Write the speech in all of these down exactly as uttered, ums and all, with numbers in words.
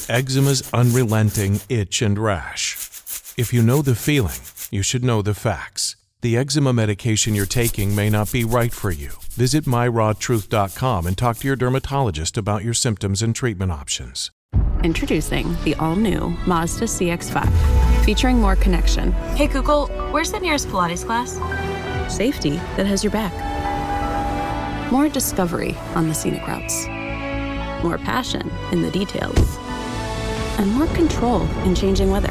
eczema's unrelenting itch and rash. If you know the feeling, you should know the facts. The eczema medication you're taking may not be right for you. Visit my raw truth dot com and talk to your dermatologist about your symptoms and treatment options. Introducing the all-new Mazda C X five, featuring more connection. Hey Google, where's the nearest Pilates class? Safety that has your back. More discovery on the scenic routes. More passion in the details. And more control in changing weather.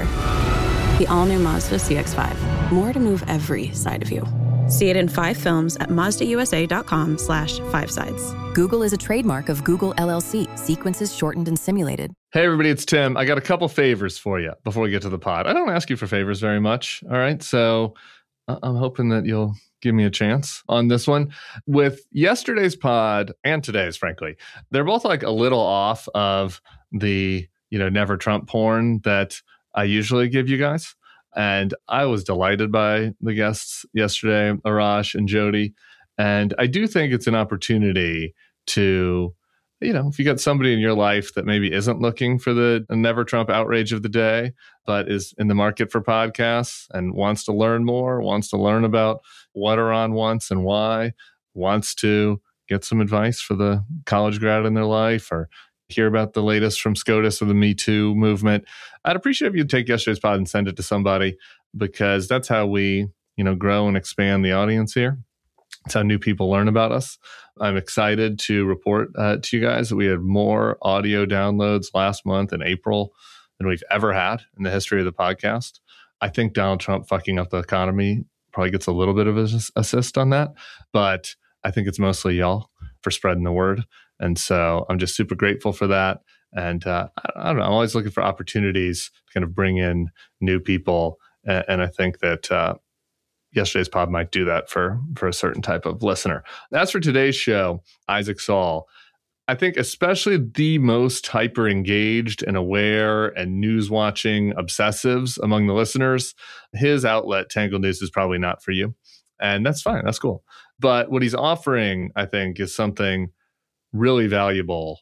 The all-new Mazda C X five. More to move every side of you. See it in five films at Mazda U S A dot com slash five sides. Google is a trademark of Google L L C. Sequences shortened and simulated. Hey, everybody, it's Tim. I got a couple favors for you before we get to the pod. I don't ask you for favors very much, all right? So I'm hoping that you'll give me a chance on this one. With yesterday's pod and today's, frankly, they're both like a little off of the, you know, Never Trump porn that I usually give you guys. And I was delighted by the guests yesterday, Arash and Jody. And I do think it's an opportunity to, you know, if you got somebody in your life that maybe isn't looking for the Never Trump outrage of the day, but is in the market for podcasts and wants to learn more, wants to learn about what Iran wants and why, wants to get some advice for the college grad in their life, or hear about the latest from SCOTUS or the Me Too movement, I'd appreciate if you'd take yesterday's pod and send it to somebody, because that's how we, you know, grow and expand the audience here. It's how new people learn about us. I'm excited to report uh, to you guys that we had more audio downloads last month in April than we've ever had in the history of the podcast. I think Donald Trump fucking up the economy probably gets a little bit of an assist on that, but I think it's mostly y'all for spreading the word. And so I'm just super grateful for that. And uh, I, I don't know, I'm always looking for opportunities to kind of bring in new people. And, and I think that uh, yesterday's pod might do that for, for a certain type of listener. As for today's show, Isaac Saul, I think especially the most hyper engaged and aware and news watching obsessives among the listeners, his outlet, Tangled News, is probably not for you. And that's fine. That's cool. But what he's offering, I think, is something really valuable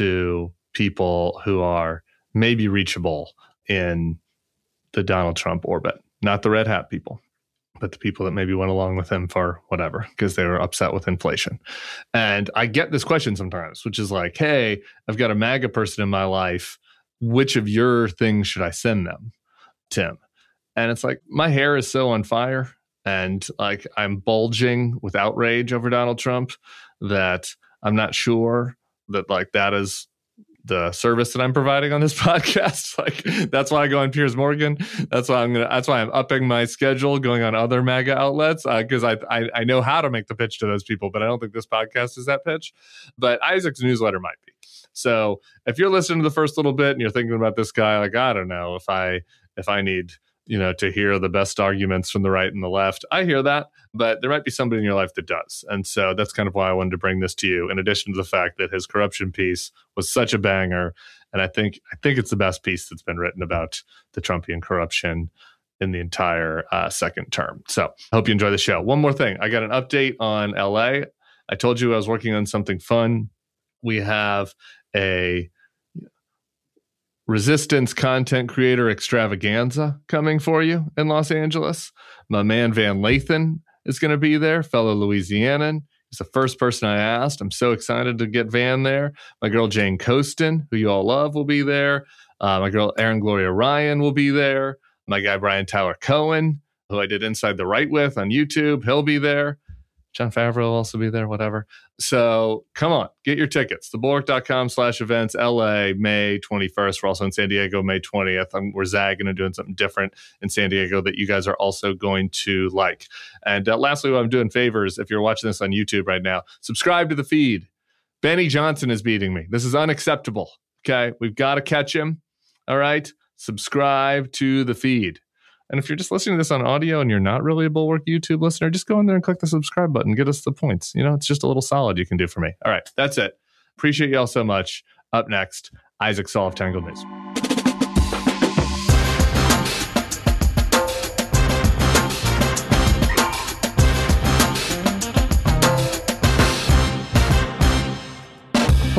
to people who are maybe reachable in the Donald Trump orbit. Not the red hat people, but the people that maybe went along with him for whatever, because they were upset with inflation. And I get this question sometimes, which is like, hey, I've got a MAGA person in my life. Which of your things should I send them, Tim? And it's like, my hair is so on fire and like I'm bulging with outrage over Donald Trump that I'm not sure that like that is the service that I'm providing on this podcast. Like that's why I go on Piers Morgan. That's why I'm gonna. That's why I'm upping my schedule, going on other MAGA outlets because uh, I, I I know how to make the pitch to those people, but I don't think this podcast is that pitch. But Isaac's newsletter might be. So if you're listening to the first little bit and you're thinking about this guy, like I don't know if I if I need. you know, to hear the best arguments from the right and the left. I hear that, but there might be somebody in your life that does. And so that's kind of why I wanted to bring this to you, in addition to the fact that his corruption piece was such a banger. And I think I think it's the best piece that's been written about the Trumpian corruption in the entire uh, second term. So I hope you enjoy the show. One more thing. I got an update on L A. I told you I was working on something fun. We have a Resistance content creator extravaganza coming for you in Los Angeles. My man Van Lathan is going to be there, fellow Louisianan. He's the first person I asked. I'm so excited to get Van there. My girl Jane Coaston, who you all love, will be there. Uh, my girl Erin Gloria Ryan will be there. My guy Brian Tyler Cohen, who I did Inside the Right with on YouTube, he'll be there. John Favreau will also be there, whatever. So come on, get your tickets. thebulwark.com slash events, L A, May twenty-first. We're also in San Diego, May twentieth. I'm, we're zagging and doing something different in San Diego that you guys are also going to like. And uh, lastly, while I'm doing favors, if you're watching this on YouTube right now, subscribe to the feed. Benny Johnson is beating me. This is unacceptable. Okay, we've got to catch him. All right, subscribe to the feed. And if you're just listening to this on audio and you're not really a Bulwark YouTube listener, just go in there and click the subscribe button. Get us the points. You know, it's just a little solid you can do for me. All right, that's it. Appreciate you all so much. Up next, Isaac Saul of Tangled News. Hello and welcome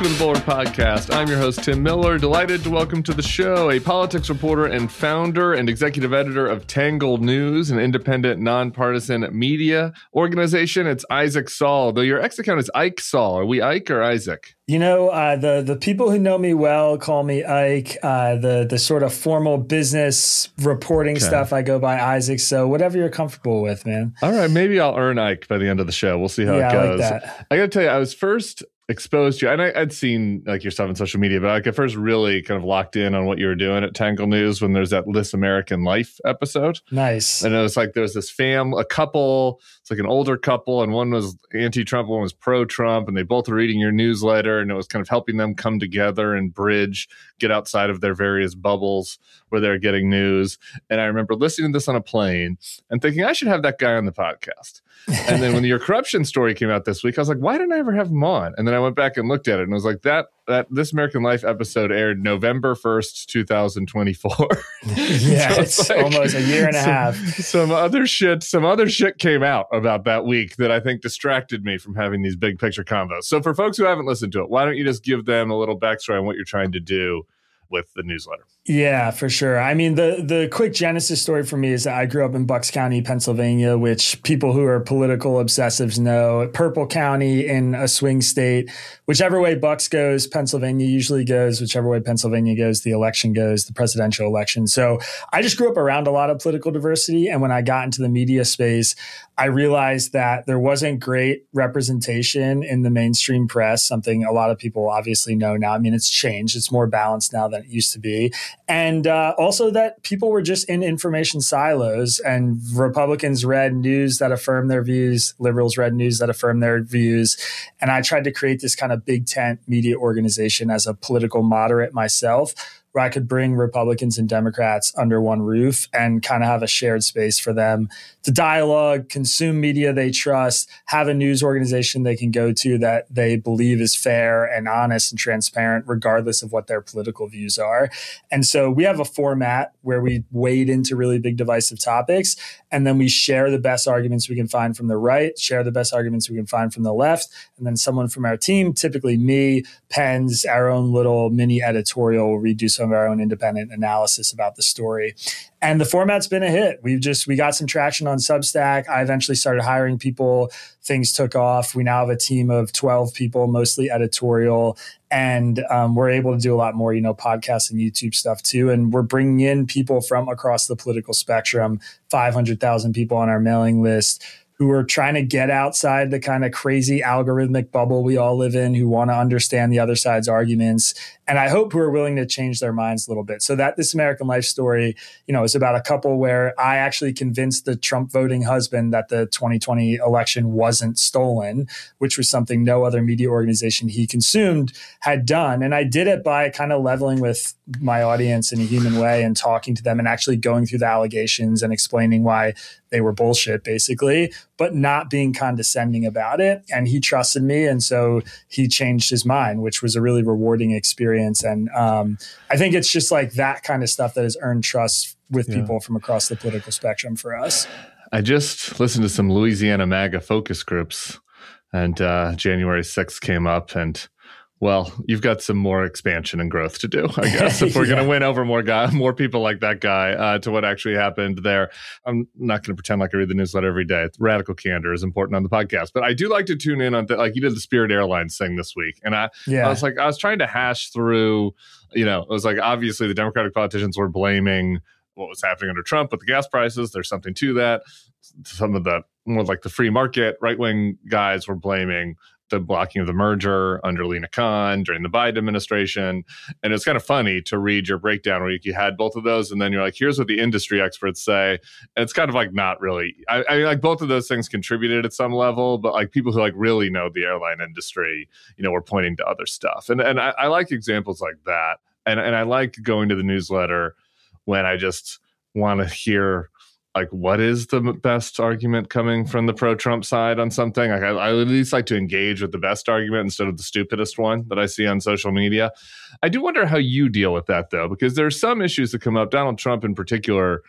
Welcome to the Bullhorn Podcast. I'm your host, Tim Miller. Delighted to welcome to the show a politics reporter and founder and executive editor of Tangle News, an independent, nonpartisan media organization. It's Isaac Saul, though your X account is Ike Saul. Are we Ike or Isaac? You know, uh, the the people who know me well call me Ike. Uh, the the sort of formal business reporting okay. stuff, I go by Isaac. So whatever you're comfortable with, man. All right, maybe I'll earn Ike by the end of the show. We'll see how yeah, it goes. I like that. I got to tell you, I was first exposed to, and I, I'd seen like your stuff on social media, but like I first really kind of locked in on what you were doing at Tangle News when there's that This American Life episode. Nice. And it was like there was this fam, a couple, it's like an older couple, and one was anti-Trump, one was pro-Trump, and they both were reading your newsletter, and it was kind of helping them come together and bridge, get outside of their various bubbles where they're getting news. And I remember listening to this on a plane and thinking, I should have that guy on the podcast. And then when your corruption story came out this week, I was like, why didn't I ever have him on? And then I went back and looked at it and I was like, that that This American Life episode aired November first, twenty twenty-four. Yeah, so it's, it's like almost a year and a some, half. Some other shit, some other shit came out about that week that I think distracted me from having these big picture convos. So for folks who haven't listened to it, why don't you just give them a little backstory on what you're trying to do with the newsletter? Yeah, for sure. I mean, the the quick genesis story for me is that I grew up in Bucks County, Pennsylvania, which people who are political obsessives know. Purple County in a swing state. Whichever way Bucks goes, Pennsylvania usually goes. Whichever way Pennsylvania goes, the election goes, the presidential election. So I just grew up around a lot of political diversity. And when I got into the media space, I realized that there wasn't great representation in the mainstream press, something a lot of people obviously know now. I mean, it's changed. It's more balanced now than it used to be. And uh, also that people were just in information silos, and Republicans read news that affirmed their views, liberals read news that affirmed their views. And I tried to create this kind of big tent media organization as a political moderate myself, where I could bring Republicans and Democrats under one roof and kind of have a shared space for them to dialogue, consume media they trust, have a news organization they can go to that they believe is fair and honest and transparent, regardless of what their political views are. And so we have a format where we wade into really big divisive topics, and then we share the best arguments we can find from the right, share the best arguments we can find from the left, and then someone from our team, typically me, pens our own little mini editorial where we do some of our own independent analysis about the story. And the format's been a hit. We've just, we got some traction on Substack. I eventually started hiring people. Things took off. We now have a team of twelve people, mostly editorial. And um, we're able to do a lot more, you know, podcasts and YouTube stuff too. And we're bringing in people from across the political spectrum, five hundred thousand people on our mailing list, who are trying to get outside the kind of crazy algorithmic bubble we all live in, who want to understand the other side's arguments. And I hope who are willing to change their minds a little bit. So that This American Life story, you know, is about a couple where I actually convinced the Trump voting husband that the twenty twenty election wasn't stolen, which was something no other media organization he consumed had done. And I did it by kind of leveling with my audience in a human way and talking to them and actually going through the allegations and explaining why they were bullshit, basically, but not being condescending about it. And he trusted me. And so he changed his mind, which was a really rewarding experience. And um, I think it's just like that kind of stuff that has earned trust with yeah. people from across the political spectrum for us. I just listened to some Louisiana MAGA focus groups, and uh, January sixth came up, and well, you've got some more expansion and growth to do, I guess, if we're yeah. going to win over more guy, more people like that guy uh, to what actually happened there. I'm not going to pretend like I read the newsletter every day. Radical candor is important on the podcast, but I do like to tune in on, th- like you did the Spirit Airlines thing this week. And I, yeah. I was like, I was trying to hash through, you know, it was like, obviously the Democratic politicians were blaming what was happening under Trump with the gas prices. There's something to that. Some of the more like the free market right-wing guys were blaming the blocking of the merger under Lina Khan during the Biden administration. And it's kind of funny to read your breakdown where you had both of those, and then you're like, here's what the industry experts say. And it's kind of like not really, I, I mean, like both of those things contributed at some level, but like people who like really know the airline industry, you know, were pointing to other stuff. And and I, I like examples like that. And and I like going to the newsletter when I just want to hear like, what is the best argument coming from the pro-Trump side on something? Like, I, I at least like to engage with the best argument instead of the stupidest one that I see on social media. I do wonder how you deal with that, though, because there are some issues that come up. Donald Trump in particular,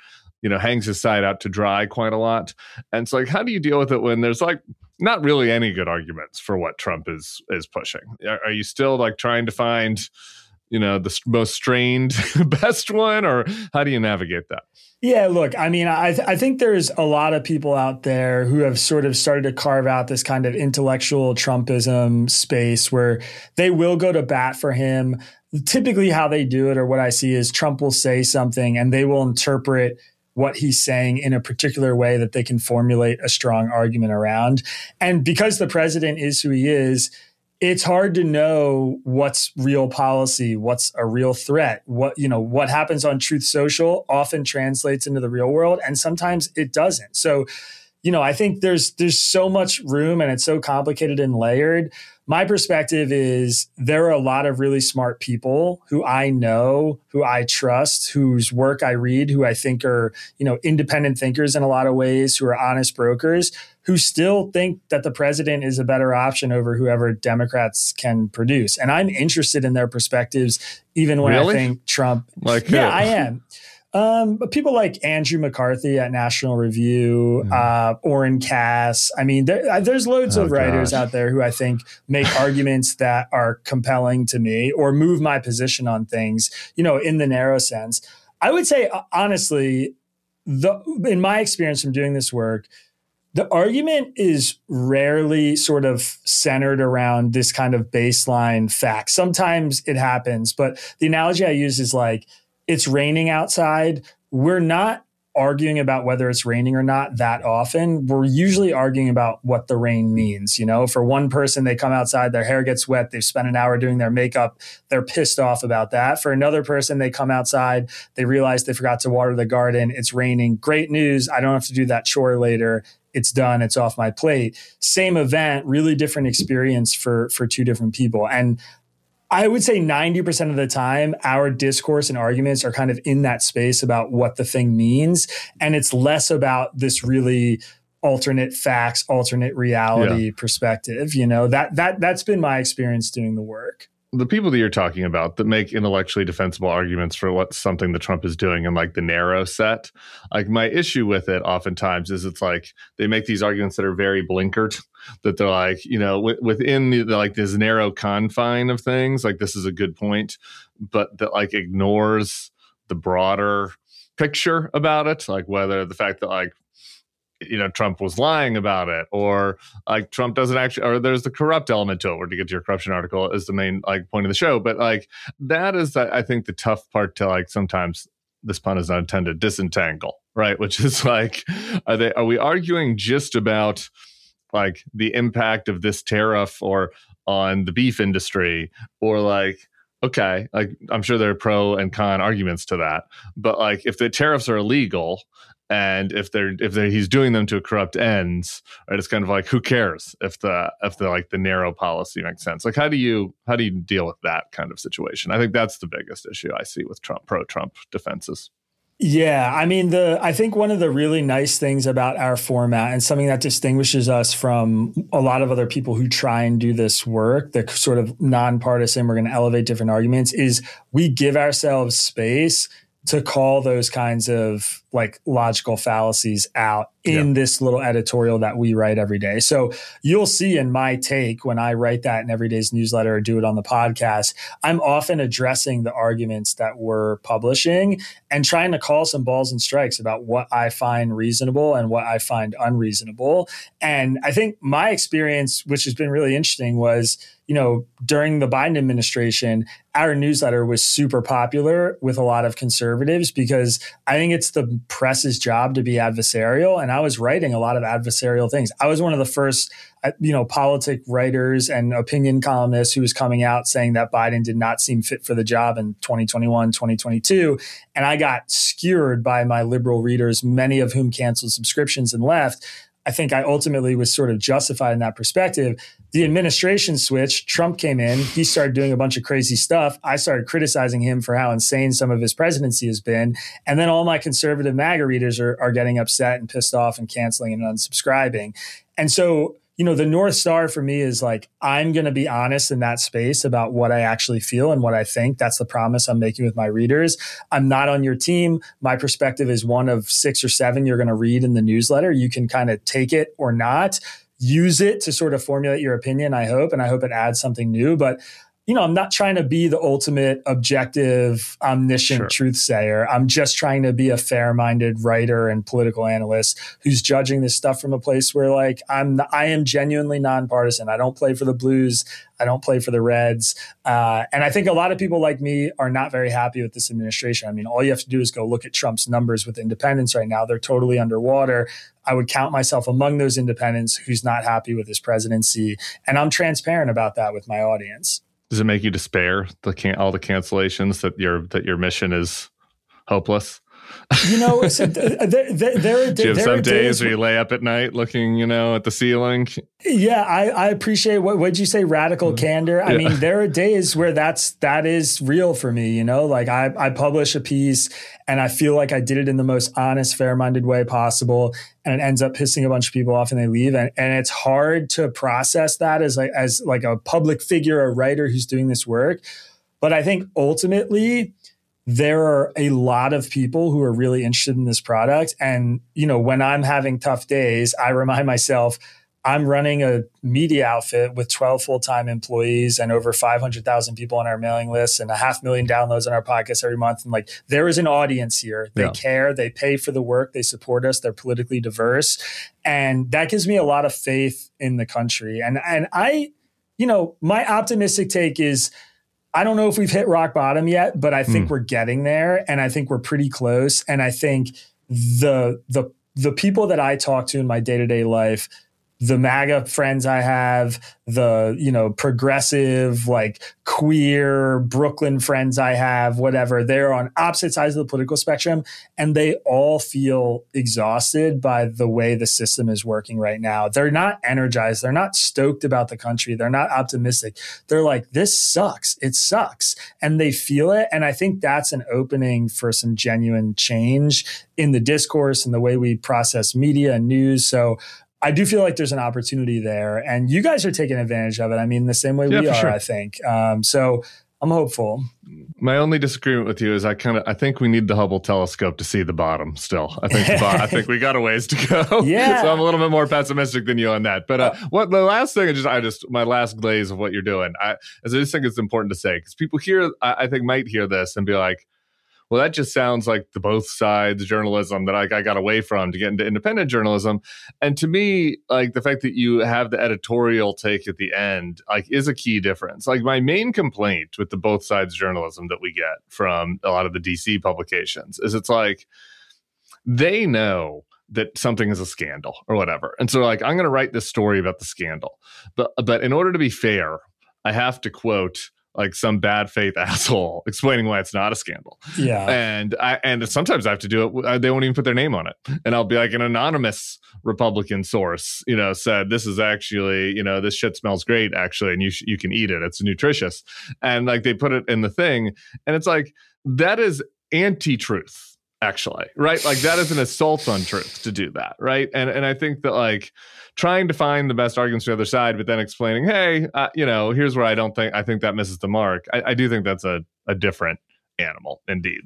you know, hangs his side out to dry quite a lot. And it's like, how do you deal with it when there's like not really any good arguments for what Trump is is pushing? Are, are you still like trying to find, you know, the most strained best one, or how do you navigate that? Yeah, look, I mean, I th- I think there's a lot of people out there who have sort of started to carve out this kind of intellectual Trumpism space where they will go to bat for him. Typically how they do it, or what I see, is Trump will say something and they will interpret what he's saying in a particular way that they can formulate a strong argument around. And because the president is who he is, it's hard to know what's real policy, what's a real threat. What, you know, what happens on Truth Social often translates into the real world, and sometimes it doesn't. So, you know, I think there's there's so much room, and it's so complicated and layered. My perspective is there are a lot of really smart people who I know, who I trust, whose work I read, who I think are, you know, independent thinkers in a lot of ways, who are honest brokers, who still think that the president is a better option over whoever Democrats can produce. And I'm interested in their perspectives, even when really? I think Trump. Like, yeah, who? I am. Um, but people like Andrew McCarthy at National Review, mm. uh, Oren Cass. I mean, there, there's loads oh, of writers gosh. out there who I think make arguments that are compelling to me or move my position on things, you know, in the narrow sense. I would say, honestly, the in my experience from doing this work, the argument is rarely sort of centered around this kind of baseline fact. Sometimes it happens, but the analogy I use is like, it's raining outside. We're not arguing about whether it's raining or not that often. We're usually arguing about what the rain means. You know, for one person, they come outside, their hair gets wet, they've spent an hour doing their makeup, they're pissed off about that. For another person, they come outside, they realize they forgot to water the garden, it's raining. Great news, I don't have to do that chore later. It's done, it's off my plate. Same event, really different experience for, for two different people. And I would say ninety percent of the time, our discourse and arguments are kind of in that space about what the thing means. And it's less about this really alternate facts, alternate reality yeah. perspective. You know, that that that's been my experience doing the work. The people that you're talking about that make intellectually defensible arguments for what something that Trump is doing in like the narrow set, like my issue with it oftentimes is it's like they make these arguments that are very blinkered, that they're like, you know, w- within the, the, like this narrow confine of things, like this is a good point, but that like ignores the broader picture about it, like whether the fact that like, you know, Trump was lying about it, or like Trump doesn't actually, or there's the corrupt element to it, where to get to your corruption article is the main like point of the show. But like that is, I think, the tough part to like sometimes, this pun is not intended, disentangle, right? Which is like, are they, are we arguing just about like the impact of this tariff or on the beef industry, or like, okay, like I'm sure there are pro and con arguments to that, but like if the tariffs are illegal, and if they're if they're he's doing them to corrupt ends, right? It's kind of like, who cares if the if the like the narrow policy makes sense? Like how do you how do you deal with that kind of situation? I think that's the biggest issue I see with Trump pro Trump defenses. Yeah, I mean, the I think one of the really nice things about our format, and something that distinguishes us from a lot of other people who try and do this work, the sort of nonpartisan, we're going to elevate different arguments, is we give ourselves space to call those kinds of like logical fallacies out in yeah. this little editorial that we write every day. So you'll see in my take when I write that in Everyday's newsletter or do it on the podcast, I'm often addressing the arguments that we're publishing and trying to call some balls and strikes about what I find reasonable and what I find unreasonable. And I think my experience, which has been really interesting, was, you know, during the Biden administration, our newsletter was super popular with a lot of conservatives because I think it's the press's job to be adversarial. And I was writing a lot of adversarial things. I was one of the first, you know, politic writers and opinion columnists who was coming out saying that Biden did not seem fit for the job in twenty twenty-one, twenty twenty-two. And I got skewered by my liberal readers, many of whom canceled subscriptions and left. I think I ultimately was sort of justified in that perspective. The administration switched. Trump came in. He started doing a bunch of crazy stuff. I started criticizing him for how insane some of his presidency has been. And then all my conservative MAGA readers are, are getting upset and pissed off and canceling and unsubscribing. And so you know, the North Star for me is like, I'm going to be honest in that space about what I actually feel and what I think. That's the promise I'm making with my readers. I'm not on your team. My perspective is one of six or seven you're going to read in the newsletter. You can kind of take it or not, use it to sort of formulate your opinion, I hope, and I hope it adds something new. But you know, I'm not trying to be the ultimate objective, omniscient Sure. truth sayer. I'm just trying to be a fair-minded writer and political analyst who's judging this stuff from a place where, like, I'm I am genuinely nonpartisan. I don't play for the Blues. I don't play for the Reds. Uh, and I think a lot of people like me are not very happy with this administration. I mean, all you have to do is go look at Trump's numbers with independents right now. They're totally underwater. I would count myself among those independents who's not happy with this presidency. And I'm transparent about that with my audience. Does it make you despair the can- all the cancellations that your that your mission is hopeless? You know, so there, there, there, are, Do you have there some are days where you lay up at night looking, you know, at the ceiling? Yeah, I, I appreciate what would you say, radical candor. I Yeah. mean, there are days where that's that is real for me. You know, like I I publish a piece and I feel like I did it in the most honest, fair-minded way possible, and it ends up pissing a bunch of people off and they leave. And and it's hard to process that as like as like a public figure, a writer who's doing this work. But I think ultimately, there are a lot of people who are really interested in this product. And, you know, when I'm having tough days, I remind myself I'm running a media outfit with twelve full-time employees and over five hundred thousand people on our mailing list and a half million downloads on our podcast every month. And like, there is an audience here. They Yeah. care. They pay for the work. They support us. They're politically diverse. And that gives me a lot of faith in the country. And, and I, you know, my optimistic take is, I don't know if we've hit rock bottom yet, but I think Mm. we're getting there, and I think we're pretty close. And I think the the the people that I talk to in my day-to-day life, the MAGA friends I have, the, you know, progressive, like queer Brooklyn friends I have, whatever, they're on opposite sides of the political spectrum, and they all feel exhausted by the way the system is working right now. They're not energized. They're not stoked about the country. They're not optimistic. They're like, this sucks. It sucks. And they feel it. And I think that's an opening for some genuine change in the discourse and the way we process media and news. So I do feel like there's an opportunity there, and you guys are taking advantage of it. I mean, the same way Yeah, we for are, sure. I think. Um, so I'm hopeful. My only disagreement with you is I kind of I think we need the Hubble telescope to see the bottom. Still, I think the bo- I think we got a ways to go. Yeah. So I'm a little bit more pessimistic than you on that. But uh, what the last thing I just I just my last glaze of what you're doing. I, is I just think it's important to say, because people hear I, I think might hear this and be like, well, that just sounds like the both sides journalism that I, I got away from to get into independent journalism. And to me, like the fact that you have the editorial take at the end, like, is a key difference. Like, my main complaint with the both sides journalism that we get from a lot of the D C publications is it's like they know that something is a scandal or whatever. And so like, I'm going to write this story about the scandal. But but in order to be fair, I have to quote like some bad faith asshole explaining why it's not a scandal. Yeah. And I and sometimes I have to do it. They won't even put their name on it. And I'll be like, an anonymous Republican source, you know, said this is actually, you know, this shit smells great actually, and you sh- you can eat it. It's nutritious. And like they put it in the thing, and it's like, that is anti-truth. Actually, right? Like, that is an assault on truth to do that, right? And and I think that like trying to find the best arguments for the other side, but then explaining, hey, uh, you know, here's where I don't think I think that misses the mark. I, I do think that's a a different animal, indeed.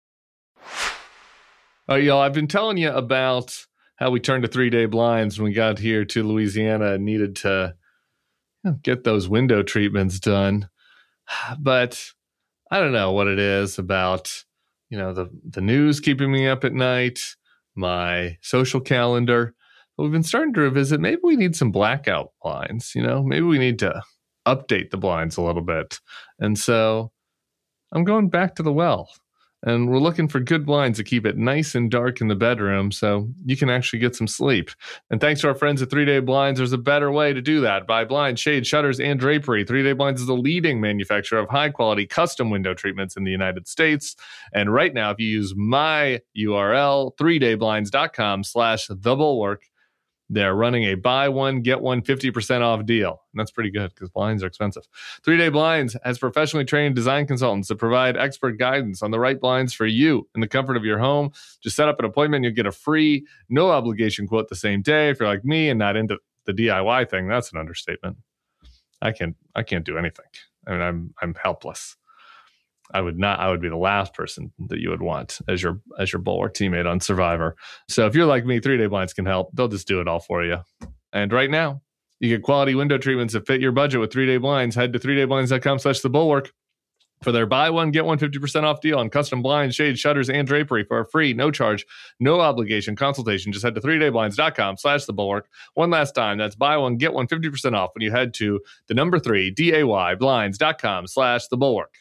Oh, y'all, I've been telling you about how we turned to three-day blinds when we got here to Louisiana and needed to, you know, get those window treatments done, but I don't know what it is about, you know, the, the news keeping me up at night, my social calendar. But we've been starting to revisit, maybe we need some blackout blinds, you know, maybe we need to update the blinds a little bit. And so I'm going back to the well, and we're looking for good blinds to keep it nice and dark in the bedroom so you can actually get some sleep. And thanks to our friends at Three Day Blinds, there's a better way to do that. Buy blinds, shades, shutters, and drapery. Three Day Blinds is the leading manufacturer of high-quality custom window treatments in the United States. And right now, if you use my U R L, three day blinds dot com slash the bulwark, they're running a buy one, get one fifty percent off deal. And that's pretty good because blinds are expensive. Three Day Blinds has professionally trained design consultants that provide expert guidance on the right blinds for you in the comfort of your home. Just set up an appointment. You'll get a free, no obligation quote the same day if you're like me and not into the D I Y thing, that's an understatement. I can't I can't do anything. I mean, I'm I'm helpless. I would not I would be the last person that you would want as your as your Bulwark teammate on Survivor. So if you're like me, three day blinds can help. They'll just do it all for you. And right now, you get quality window treatments that fit your budget with three day blinds. Head to three day blinds dot com slash the Bulwark for their buy one, get one fifty percent off deal on custom blinds, shades, shutters, and drapery for a free, no charge, no obligation consultation. Just head to three day blinds dot com slash the Bulwark. One last time, that's buy one, get one fifty percent off when you head to the number three, D A Y, blinds dot com slash the Bulwark.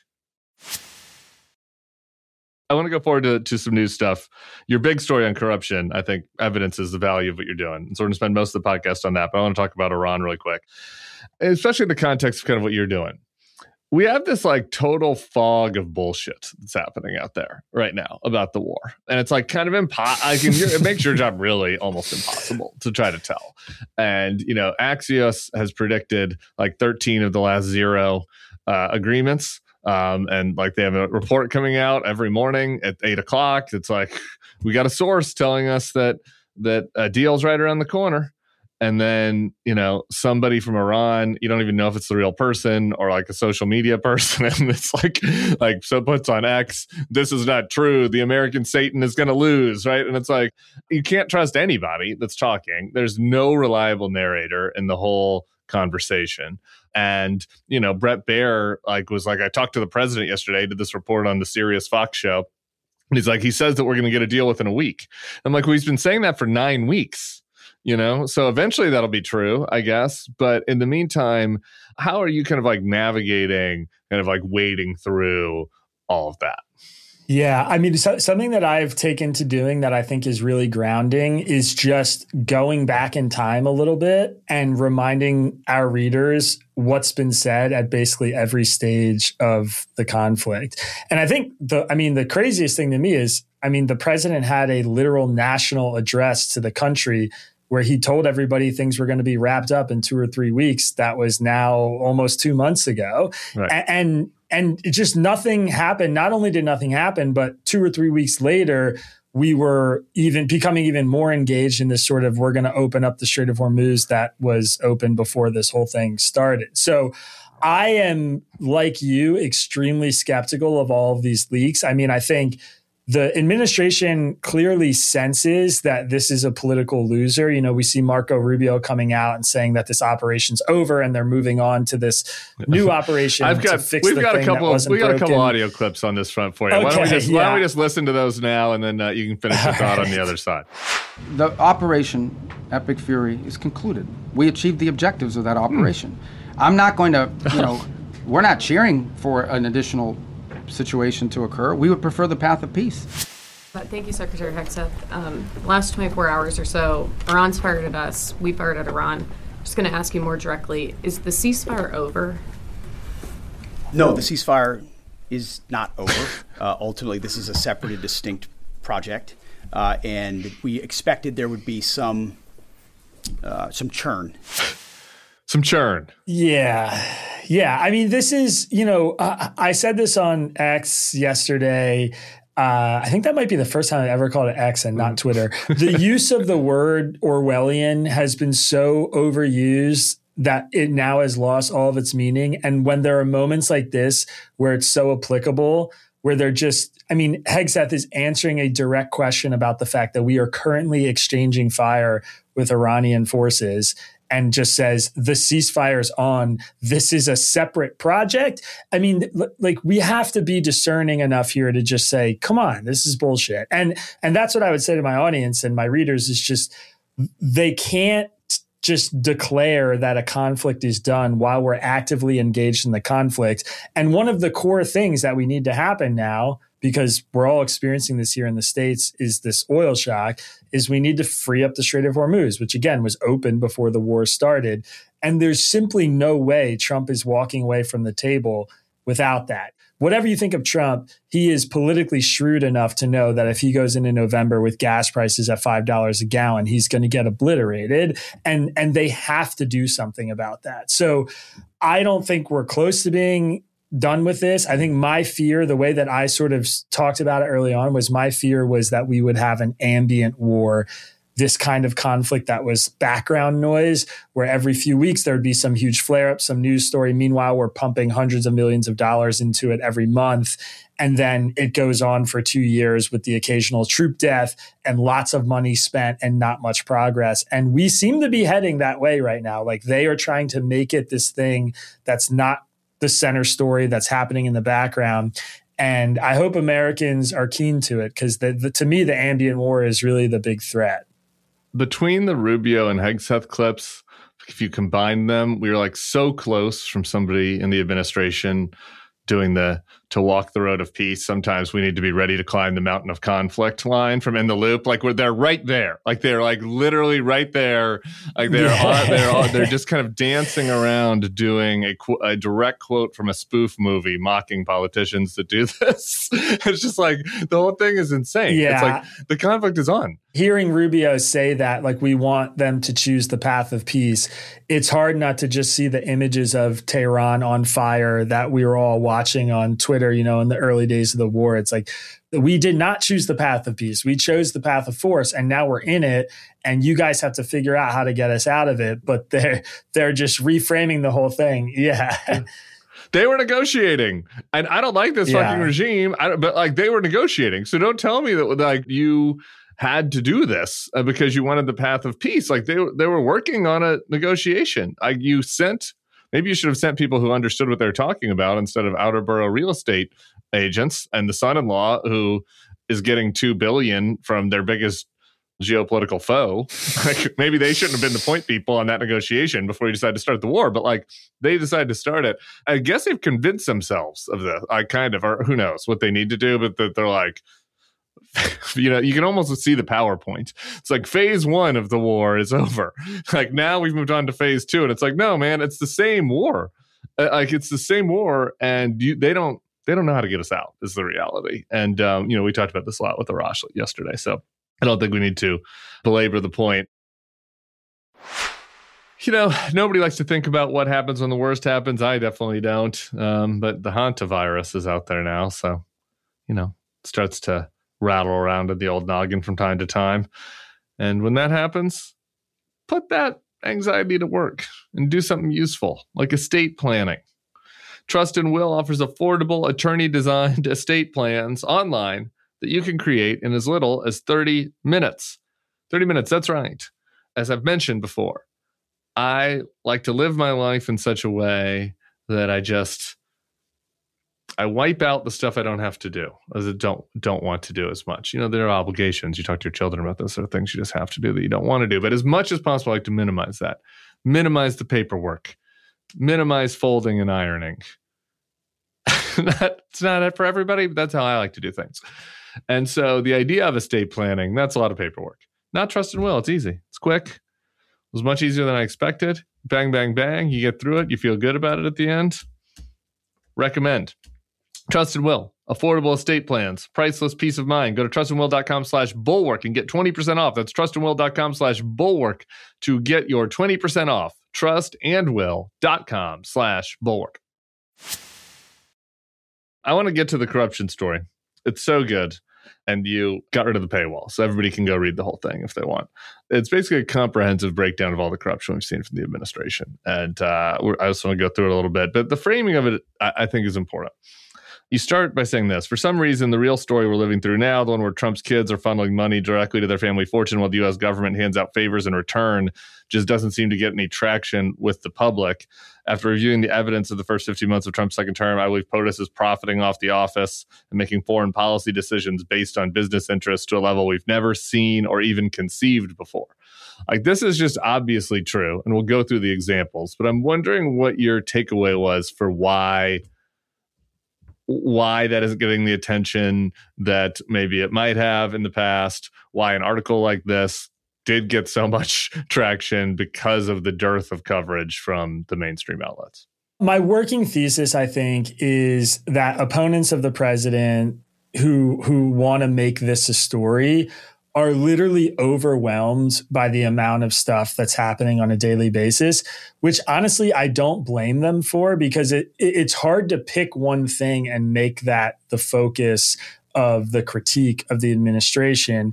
I want to go forward to, to some news stuff. Your big story on corruption, I think, evidences the value of what you're doing. So we're going to spend most of the podcast on that, but I want to talk about Iran really quick, especially in the context of kind of what you're doing. We have this like total fog of bullshit that's happening out there right now about the war. And it's like kind of impossible. I can, it makes your job really almost impossible to try to tell. And, you know, Axios has predicted like thirteen of the last zero uh, agreements. Um, and like they have a report coming out every morning at eight o'clock. It's like, we got a source telling us that, that a deal's right around the corner. And then, you know, somebody from Iran, you don't even know if it's the real person or like a social media person. And it's like, like, so puts on X, this is not true. The American Satan is going to lose, right? And it's like, you can't trust anybody that's talking. There's no reliable narrator in the whole conversation. And, you know, Brett Baer, like, was like, I talked to the president yesterday, did this report on the Sirius Fox show. And he's like, he says that we're going to get a deal within a week. I'm like, well, he's been saying that for nine weeks. You know, so eventually that'll be true, I guess. But in the meantime, how are you kind of like navigating, kind of like wading through all of that? Yeah, I mean, so, something that I've taken to doing that I think is really grounding is just going back in time a little bit and reminding our readers what's been said at basically every stage of the conflict. And I think the, I mean, the craziest thing to me is, I mean, the president had a literal national address to the country where he told everybody things were going to be wrapped up in two or three weeks. That was now almost two months ago. Right. And, and and it just nothing happened. Not only did nothing happen, but two or three weeks later, we were even becoming even more engaged in this sort of, we're going to open up the Strait of Hormuz that was open before this whole thing started. So I am, like you, extremely skeptical of all of these leaks. I mean, I think the administration clearly senses that this is a political loser. You know, we see Marco Rubio coming out and saying that this operation's over and they're moving on to this new operation. I've got, to fix we've the got thing a couple. That We got broken. a couple audio clips on this front for you. Okay, why don't we just yeah. Why don't we just listen to those now, and then uh, you can finish your thought on the other side. The operation Epic Fury is concluded. We achieved the objectives of that operation. Mm. I'm not going to, you know, we're not cheering for an additional situation to occur. We would prefer the path of peace. Thank you, Secretary Hegseth. Um, last twenty-four hours or so, Iran's fired at us. We fired at Iran. Just going to ask you more directly, is the ceasefire over? No, the ceasefire is not over. Uh, ultimately, this is a separate and distinct project. Uh, and we expected there would be some uh, some churn. Some churn. Yeah. Yeah. I mean, this is, you know, uh, I said this on X yesterday. Uh, I think that might be the first time I've ever called it X and not Twitter. The use of the word Orwellian has been so overused that it now has lost all of its meaning. And when there are moments like this where it's so applicable, where they're just, I mean, Hegseth is answering a direct question about the fact that we are currently exchanging fire with Iranian forces, and just says the ceasefire is on. This is a separate project. I mean, like, we have to be discerning enough here to just say, come on, this is bullshit. And and that's what I would say to my audience and my readers is just, they can't just declare that a conflict is done while we're actively engaged in the conflict. And one of the core things that we need to happen now, because we're all experiencing this here in the States, is this oil shock, is we need to free up the Strait of Hormuz, which again was open before the war started. And there's simply no way Trump is walking away from the table without that. Whatever you think of Trump, he is politically shrewd enough to know that if he goes into November with gas prices at five dollars a gallon, he's going to get obliterated. And, and they have to do something about that. So I don't think we're close to being done with this. I think my fear, the way that I sort of talked about it early on, was my fear was that we would have an ambient war this kind of conflict that was background noise, where every few weeks there would be some huge flare-up, some news story. Meanwhile, we're pumping hundreds of millions of dollars into it every month. And then it goes on for two years with the occasional troop death and lots of money spent and not much progress. And we seem to be heading that way right now. Like, they are trying to make it this thing that's not the center story that's happening in the background. And I hope Americans are keen to it, because the, the, to me, the ambient war is really the big threat. Between the Rubio and Hegseth clips, if you combine them, we were like so close from somebody in the administration doing the to walk the road of peace. Sometimes we need to be ready to climb the mountain of conflict line from In the Loop. Like, we're they're right there. Like, they're like literally right there. Like, they're Yeah. on, they're on, they're just kind of dancing around doing a, qu- a direct quote from a spoof movie mocking politicians that do this. It's just like the whole thing is insane. Yeah. It's like the conflict is on. Hearing Rubio say that, like, we want them to choose the path of peace, it's hard not to just see the images of Tehran on fire that we were all watching on Twitter, you know, in the early days of the war. It's like, we did not choose the path of peace. We chose the path of force, and now we're in it, and you guys have to figure out how to get us out of it. But they're, they're just reframing the whole thing. Yeah. They were negotiating, and I don't like this Yeah. fucking regime, I don't, but like, they were negotiating. So don't tell me that like you had to do this uh, because you wanted the path of peace. Like, they they were working on a negotiation. Like, you sent, maybe you should have sent people who understood what they were talking about instead of outer borough real estate agents and the son-in-law who is getting two billion from their biggest geopolitical foe. Like, maybe they shouldn't have been the point people on that negotiation before you decided to start the war, but like, they decided to start it. I guess they've convinced themselves of the, I kind of, or who knows what they need to do, but that they're like, you know, you can almost see the PowerPoint. It's like phase one of the war is over. Like, now we've moved on to phase two, and it's like, no, man, it's the same war. Uh, like, it's the same war, and you, they don't, they don't know how to get us out. Is the reality. And um, you know, we talked about this a lot with Arash yesterday, so I don't think we need to belabor the point. You know, nobody likes to think about what happens when the worst happens. I definitely don't. Um, but the hantavirus is out there now, so you know, it starts to rattle around in the old noggin from time to time. And when that happens, put that anxiety to work and do something useful, like estate planning. Trust and Will offers affordable attorney-designed estate plans online that you can create in as little as thirty minutes. thirty minutes, that's right. As I've mentioned before, I like to live my life in such a way that I just I wipe out the stuff I don't have to do, as I don't don't want to do as much. You know, there are obligations. You talk to your children about those sort of things you just have to do that you don't want to do. But as much as possible, I like to minimize that. Minimize the paperwork. Minimize folding and ironing. Not, it's not for everybody, but that's how I like to do things. And so the idea of estate planning, that's a lot of paperwork. Not Trust and Will. It's easy. It's quick. It was much easier than I expected. Bang, bang, bang. You get through it. You feel good about it at the end. Recommend. Trust and Will. Affordable estate plans. Priceless peace of mind. Go to trustandwill.com slash bulwark and get twenty percent off. That's trustandwill.com slash bulwark to get your twenty percent off. Trustandwill.com slash bulwark. I want to get to the corruption story. It's so good. And you got rid of the paywall, so everybody can go read the whole thing if they want. It's basically a comprehensive breakdown of all the corruption we've seen from the administration. And uh, I just want to go through it a little bit. But the framing of it, I, I think, is important. You start by saying this. For some reason, the real story we're living through now, the one where Trump's kids are funneling money directly to their family fortune while the U S government hands out favors in return, just doesn't seem to get any traction with the public. After reviewing the evidence of the first fifteen months of Trump's second term, I believe POTUS is profiting off the office and making foreign policy decisions based on business interests to a level we've never seen or even conceived before. Like, this is just obviously true, and we'll go through the examples, but I'm wondering what your takeaway was for why why that isn't getting the attention that maybe it might have in the past, why an article like this did get so much traction because of the dearth of coverage from the mainstream outlets. My working thesis, I think, is that opponents of the president who who want to make this a story are literally overwhelmed by the amount of stuff that's happening on a daily basis, which honestly, I don't blame them for, because it, it it's hard to pick one thing and make that the focus of the critique of the administration.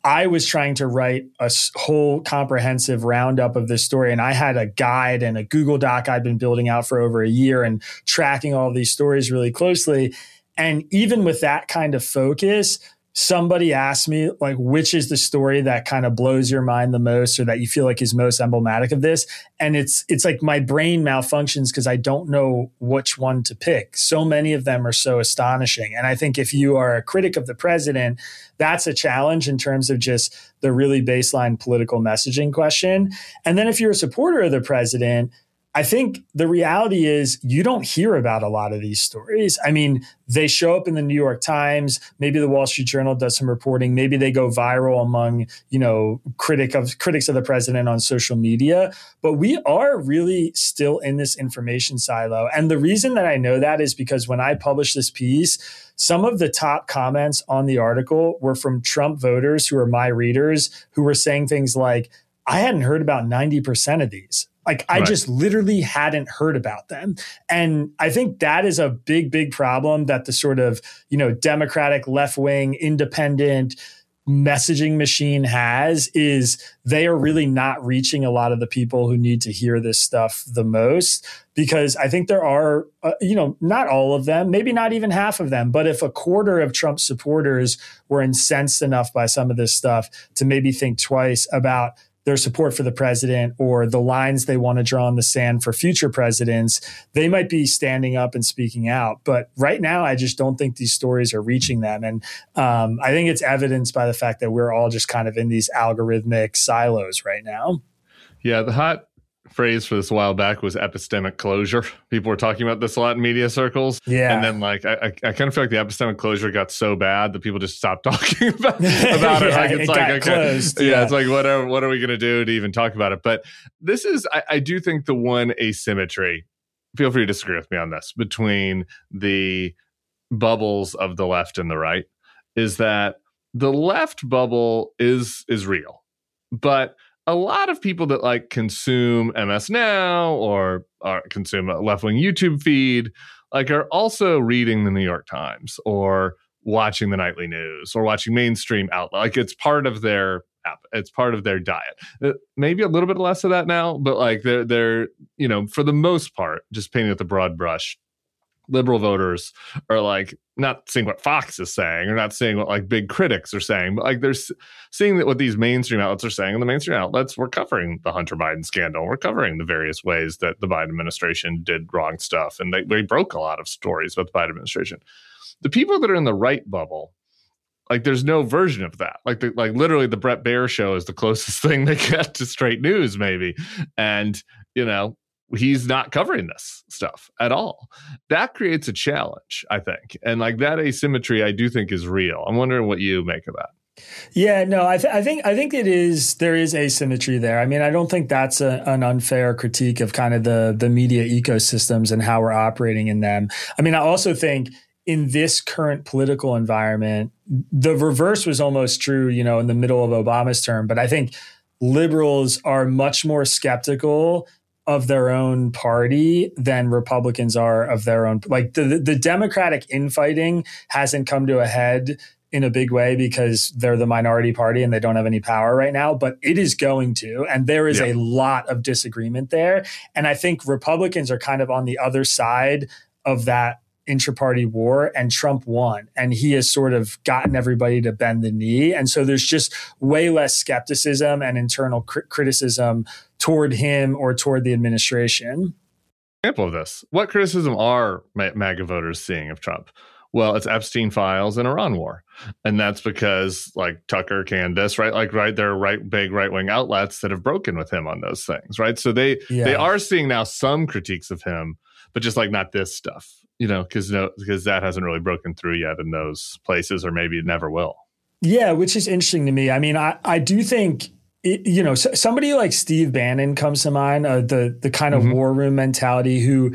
I was trying to write a whole comprehensive roundup of this story. And I had a guide and a Google Doc I'd been building out for over a year and tracking all these stories really closely. And even with that kind of focus, somebody asked me, like, which is the story that kind of blows your mind the most or that you feel like is most emblematic of this? And it's it's like my brain malfunctions because I don't know which one to pick. So many of them are so astonishing. And I think if you are a critic of the president, that's a challenge in terms of just the really baseline political messaging question. And then if you're a supporter of the president, I think the reality is you don't hear about a lot of these stories. I mean, they show up in the New York Times. Maybe the Wall Street Journal does some reporting. Maybe they go viral among, you know, critic of critics of the president on social media. But we are really still in this information silo. And the reason that I know that is because when I published this piece, some of the top comments on the article were from Trump voters who are my readers who were saying things like, I hadn't heard about ninety percent of these. Like I right. just literally hadn't heard about them. And I think that is a big, big problem that the sort of, you know, Democratic, left-wing, independent messaging machine has is they are really not reaching a lot of the people who need to hear this stuff the most. Because I think there are, uh, you know, not all of them, maybe not even half of them, but if a quarter of Trump supporters were incensed enough by some of this stuff to maybe think twice about their support for the president or the lines they want to draw in the sand for future presidents, they might be standing up and speaking out. But right now, I just don't think these stories are reaching them. And um, I think it's evidenced by the fact that we're all just kind of in these algorithmic silos right now. Yeah, the hot phrase for this a while back was epistemic closure. People were talking about this a lot in media circles. Yeah. And then like, I, I, I kind of feel like the epistemic closure got so bad that people just stopped talking about, about it. yeah, Like, it's it like, got okay, closed. yeah, Yeah. it's like, what are, what are we going to do to even talk about it? But this is, I, I do think the one asymmetry, feel free to disagree with me on this, between the bubbles of the left and the right is that the left bubble is, is real, but a lot of people that like consume M S Now or, or consume a left-wing YouTube feed, like are also reading the New York Times or watching the nightly news or watching mainstream outlet. Like it's part of their app. It's part of their diet. Maybe a little bit less of that now, but like they're, they're, you know, for the most part, just painting with the broad brush, liberal voters are like not seeing what Fox is saying or not seeing what like big critics are saying, but like they're seeing that what these mainstream outlets are saying. And the mainstream outlets, we're covering the Hunter Biden scandal. We're covering the various ways that the Biden administration did wrong stuff. And they, they broke a lot of stories about the Biden administration. The people that are in the right bubble, like there's no version of that. Like the, like literally the Bret Baier show is the closest thing they get to straight news maybe. And, you know, he's not covering this stuff at all. That creates a challenge, I think. And like that asymmetry, I do think is real. I'm wondering what you make of that. Yeah, no, I, th- I think I think it is. There is asymmetry there. I mean, I don't think that's a, an unfair critique of kind of the the media ecosystems and how we're operating in them. I mean, I also think in this current political environment, the reverse was almost true, you know, in the middle of Obama's term. But I think liberals are much more skeptical of their own party than Republicans are of their own. Like the, the Democratic infighting hasn't come to a head in a big way because they're the minority party and they don't have any power right now, but it is going to. And there is yeah. a lot of disagreement there. And I think Republicans are kind of on the other side of that intra-party war, and Trump won. And he has sort of gotten everybody to bend the knee. And so there's just way less skepticism and internal cr- criticism toward him or toward the administration. Example of this. What criticism are MAGA voters seeing of Trump? Well, it's Epstein files and Iran war. And that's because like Tucker, Candace, right? Like, right, there are right, big right-wing outlets that have broken with him on those things, right? So they, yeah. they are seeing now some critiques of him, but just like not this stuff, you know, because no, because that hasn't really broken through yet in those places, or maybe it never will. Yeah, which is interesting to me. I mean, I, I do think, it, you know, so, somebody like Steve Bannon comes to mind, uh, the the kind of mm-hmm. war room mentality who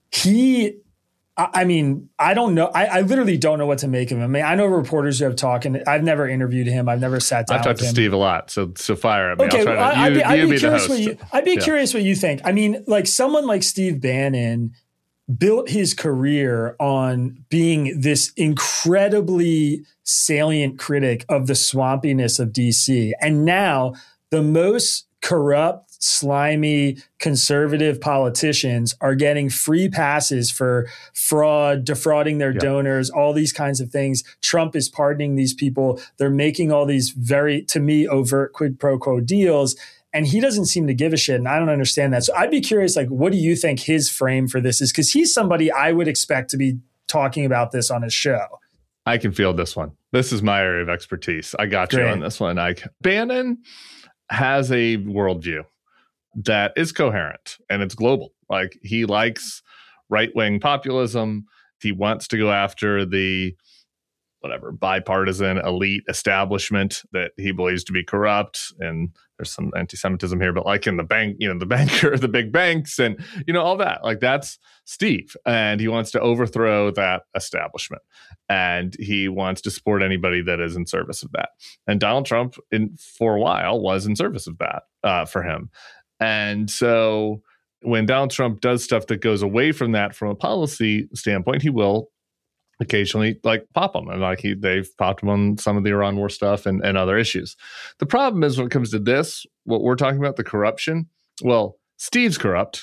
he, I, I mean, I don't know. I, I literally don't know what to make of him. I mean, I know reporters who have talked, and I've never interviewed him. I've never sat down I've talked with to him. Steve a lot, so so fire at me. Okay, I'll try to, well, you, I'd be, I'd you be be curious the host. what you, I'd be yeah. curious what you think. I mean, like someone like Steve Bannon built his career on being this incredibly salient critic of the swampiness of D C. And now the most corrupt, slimy, conservative politicians are getting free passes for fraud, defrauding their yeah. donors, all these kinds of things. Trump is pardoning these people. They're making all these very, to me, overt quid pro quo deals. And he doesn't seem to give a shit. And I don't understand that. So I'd be curious, like, what do you think his frame for this is? Because he's somebody I would expect to be talking about this on his show. I can feel this one. This is my area of expertise. I got Great. you on this one, Ike. Bannon has a worldview that is coherent and it's global. Like, he likes right-wing populism. He wants to go after the whatever bipartisan elite establishment that he believes to be corrupt. And there's some anti-Semitism here, but like in the bank, you know, the banker, the big banks, and you know all that. Like, that's Steve, and he wants to overthrow that establishment, and he wants to support anybody that is in service of that. And Donald Trump, in for a while, was in service of that uh, for him. And so when Donald Trump does stuff that goes away from that from a policy standpoint, he will occasionally like pop them. And like he, they've popped them on some of the Iran war stuff and, and other issues. The problem is when it comes to this, what we're talking about, the corruption, well, Steve's corrupt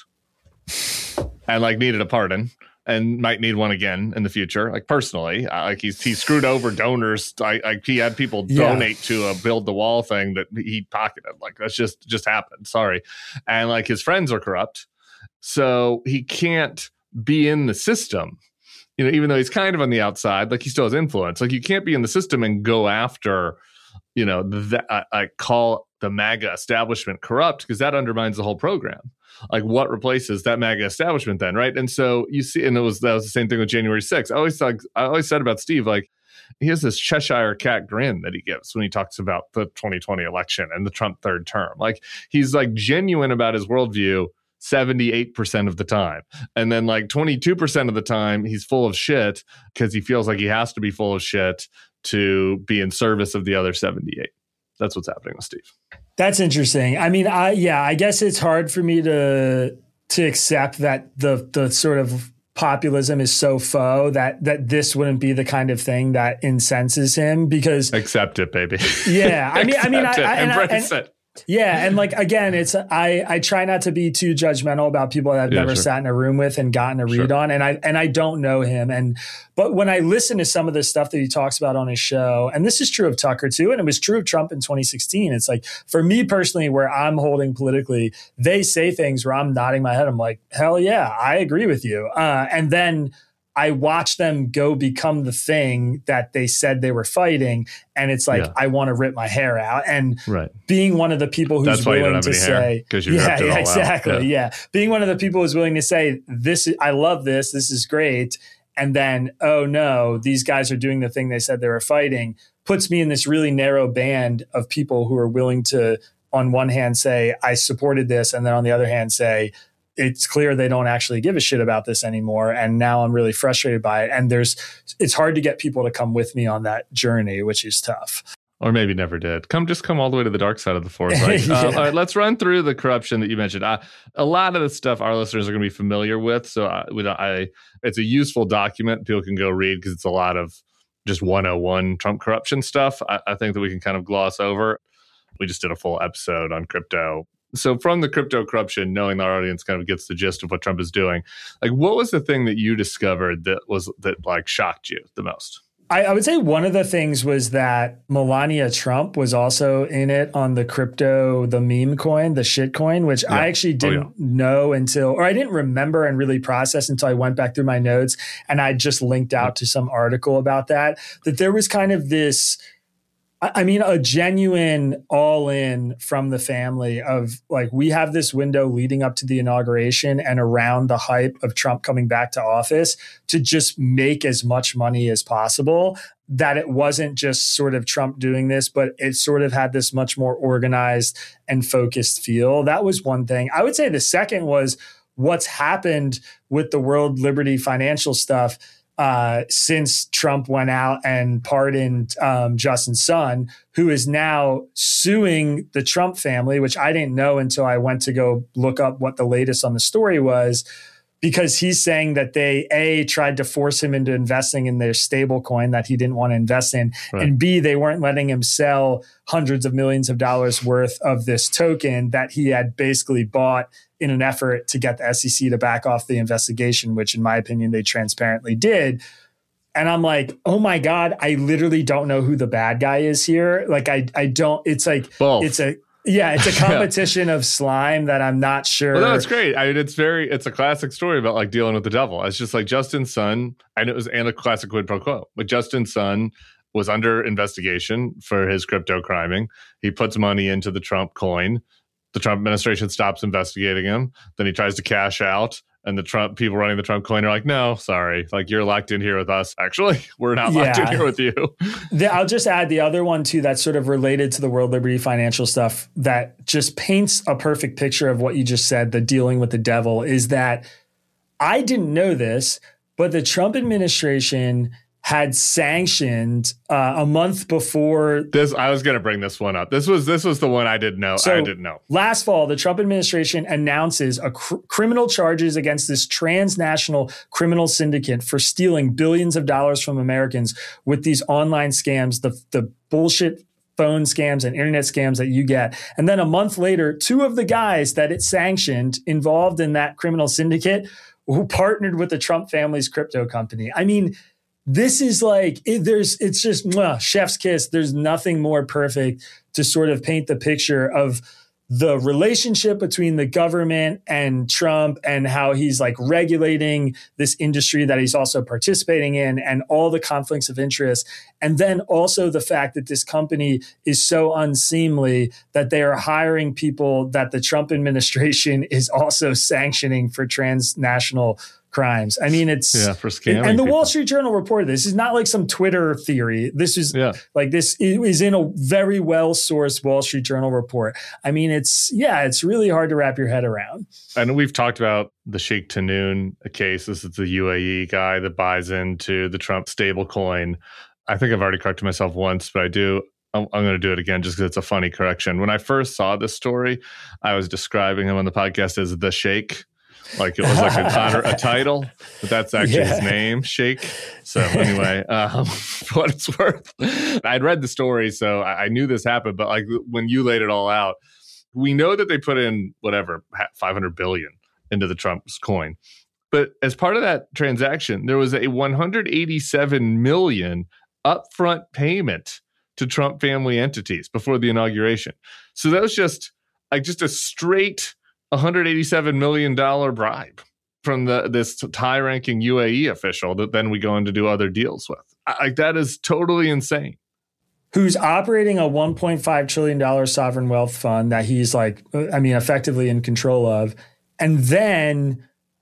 and like needed a pardon and might need one again in the future. Like personally, uh, like he's, he screwed over donors. I, I, he had people Yeah. donate to a build the wall thing that he pocketed. Like that's just, just happened. Sorry. And like his friends are corrupt. So he can't be in the system. You know, even though he's kind of on the outside, like he still has influence. Like you can't be in the system and go after, you know, the, I, I call the MAGA establishment corrupt because that undermines the whole program. Like what replaces that MAGA establishment then, right? And so you see, and it was that was the same thing with January sixth. I always thought, I always said about Steve, like he has this Cheshire cat grin that he gives when he talks about the twenty twenty election and the Trump third term. Like he's like genuine about his worldview seventy-eight percent of the time. And then like twenty-two percent of the time, he's full of shit because he feels like he has to be full of shit to be in service of the other seventy-eight. That's what's happening with Steve. That's interesting. I mean, I yeah, I guess it's hard for me to to accept that the the sort of populism is so faux that that this wouldn't be the kind of thing that incenses him because accept it, baby. Yeah, I mean, I mean, I, I, and, embrace and, it. Yeah. And like, again, it's, I, I try not to be too judgmental about people that I've Yeah, never sure. sat in a room with and gotten a read Sure. on. And I, and I don't know him. And, but when I listen to some of the stuff that he talks about on his show, and this is true of Tucker too, and it was true of Trump in twenty sixteen. It's like, for me personally, where I'm holding politically, they say things where I'm nodding my head. I'm like, hell yeah, I agree with you. Uh, and then I watch them go become the thing that they said they were fighting. And it's like, Yeah. I want to rip my hair out. And Right. being one of the people who's That's why you willing don't have to any hair, say, 'cause you yeah, ripped it yeah, all out. exactly. Yeah. Yeah. Being one of the people who's willing to say, this, I love this, this is great. And then, oh no, these guys are doing the thing they said they were fighting, puts me in this really narrow band of people who are willing to, on one hand, say, I supported this. And then on the other hand, say, it's clear they don't actually give a shit about this anymore. And now I'm really frustrated by it. And there's, it's hard to get people to come with me on that journey, which is tough. Or maybe never did. Come, just come all the way to the dark side of the force. Like, Yeah. uh, all right, let's run through the corruption that you mentioned. Uh, a lot of the stuff our listeners are going to be familiar with. So I, we don't, I, it's a useful document people can go read because it's a lot of just one oh one Trump corruption stuff. I, I think that we can kind of gloss over. We just did a full episode on crypto. So from the crypto corruption, knowing our audience kind of gets the gist of what Trump is doing, like what was the thing that you discovered that was that like shocked you the most? I, I would say one of the things was that Melania Trump was also in it on the crypto, the meme coin, the shit coin, which Yeah. I actually Oh, didn't yeah. know until, or I didn't remember and really process until I went back through my notes and I just linked out to some article about that, that there was kind of this, I mean, a genuine all in from the family of like, we have this window leading up to the inauguration and around the hype of Trump coming back to office to just make as much money as possible, that it wasn't just sort of Trump doing this, but it sort of had this much more organized and focused feel. That was one thing. I would say the second was what's happened with the World Liberty Financial stuff. Uh, since Trump went out and pardoned um, Justin Sun, who is now suing the Trump family, which I didn't know until I went to go look up what the latest on the story was, because he's saying that they, A, tried to force him into investing in their stable coin that he didn't want to invest in, right. and B, they weren't letting him sell hundreds of millions of dollars worth of this token that he had basically bought in an effort to get the S E C to back off the investigation, which in my opinion, they transparently did. And I'm like, oh my God, I literally don't know who the bad guy is here. Like, I, I don't, it's like, Both. it's a, yeah, it's a competition yeah. of slime that I'm not sure. Well, that's great. I mean, it's very, it's a classic story about like dealing with the devil. It's just like Justin Sun, and it was and a classic quid pro quo. Like Justin Sun was under investigation for his crypto criming. He puts money into the Trump coin. The Trump administration stops investigating him. Then he tries to cash out. And the Trump people running the Trump coin are like, no, sorry. Like, you're locked in here with us. Actually, we're not yeah. locked in here with you. The, I'll just add the other one, too, that's sort of related to the World Liberty Financial stuff that just paints a perfect picture of what you just said, the dealing with the devil, is that I didn't know this, but the Trump administration had sanctioned uh, a month before this. I was going to bring this one up. This was this was the one I didn't know. So I didn't know. Last fall, the Trump administration announces a cr- criminal charges against this transnational criminal syndicate for stealing billions of dollars from Americans with these online scams, the the bullshit phone scams and internet scams that you get. And then a month later, two of the guys that it sanctioned involved in that criminal syndicate who partnered with the Trump family's crypto company. I mean, this is like, it, there's, it's just mwah, chef's kiss. There's nothing more perfect to sort of paint the picture of the relationship between the government and Trump and how he's like regulating this industry that he's also participating in and all the conflicts of interest. And then also the fact that this company is so unseemly that they are hiring people that the Trump administration is also sanctioning for transnational crimes. I mean, it's yeah, for scamming. And the people. Wall Street Journal reported this. This is not like some Twitter theory. This is yeah. like this is in a very well sourced Wall Street Journal report. I mean, it's yeah, it's really hard to wrap your head around. And we've talked about the Sheikh Tanoon case. This is the U A E guy that buys into the Trump stablecoin. I think I've already corrected myself once, but I do. I'm, I'm going to do it again just because it's a funny correction. When I first saw this story, I was describing him on the podcast as the Sheikh. Like it was like a, honor, a title, but that's actually yeah. his name, Sheikh. So anyway, um, for what it's worth, I'd read the story, so I, I knew this happened. But like when you laid it all out, we know that they put in whatever five hundred billion into the Trump's coin. But as part of that transaction, there was a one hundred eighty-seven million upfront payment to Trump family entities before the inauguration. So that was just like just a straight one hundred eighty-seven million dollars bribe from the this high-ranking U A E official that then we go in to do other deals with. Like that is totally insane. Who's operating a one point five trillion dollars sovereign wealth fund that he's like, I mean, effectively in control of. And then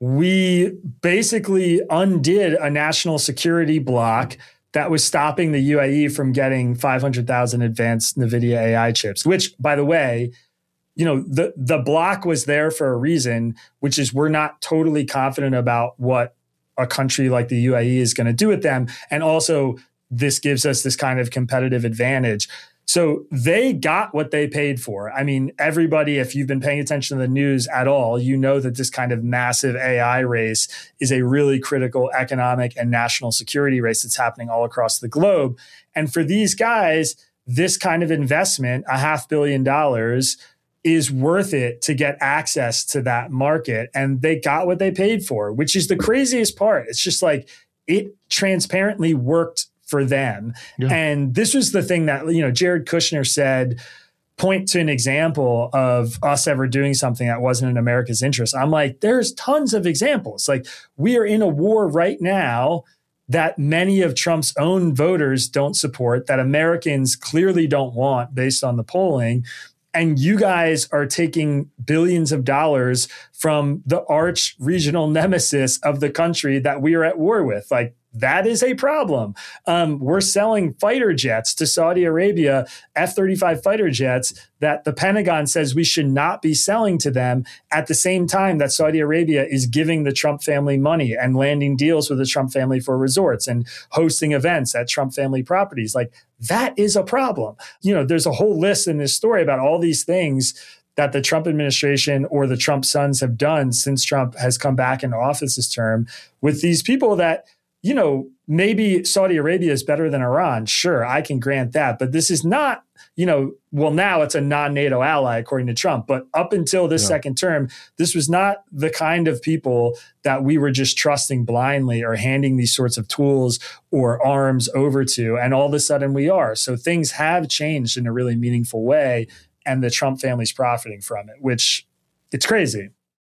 we basically undid a national security block that was stopping the U A E from getting five hundred thousand advanced NVIDIA A I chips, which, by the way, you know, the, the block was there for a reason, which is we're not totally confident about what a country like the U A E is going to do with them. And also, this gives us this kind of competitive advantage. So they got what they paid for. I mean, everybody, if you've been paying attention to the news at all, you know that this kind of massive A I race is a really critical economic and national security race that's happening all across the globe. And for these guys, this kind of investment, a half billion dollars, is worth it to get access to that market. And they got what they paid for, which is the craziest part. It's just like it transparently worked for them. Yeah. And this was the thing that, you know, Jared Kushner said, point to an example of us ever doing something that wasn't in America's interest. I'm like, there's tons of examples. Like we are in a war right now that many of Trump's own voters don't support, that Americans clearly don't want based on the polling. And you guys are taking billions of dollars from the arch regional nemesis of the country that we are at war with. Like, that is a problem. Um, we're selling fighter jets to Saudi Arabia, F thirty-five fighter jets that the Pentagon says we should not be selling to them at the same time that Saudi Arabia is giving the Trump family money and landing deals with the Trump family for resorts and hosting events at Trump family properties. Like, that is a problem. You know, there's a whole list in this story about all these things that the Trump administration or the Trump sons have done since Trump has come back into office this term with these people that, you know, maybe Saudi Arabia is better than Iran. Sure, I can grant that. But this is not, you know, well, now it's a non-NATO ally, according to Trump. But up until this yeah. second term, this was not the kind of people that we were just trusting blindly or handing these sorts of tools or arms over to. And all of a sudden we are. So things have changed in a really meaningful way. And the Trump family's profiting from it, which it's crazy.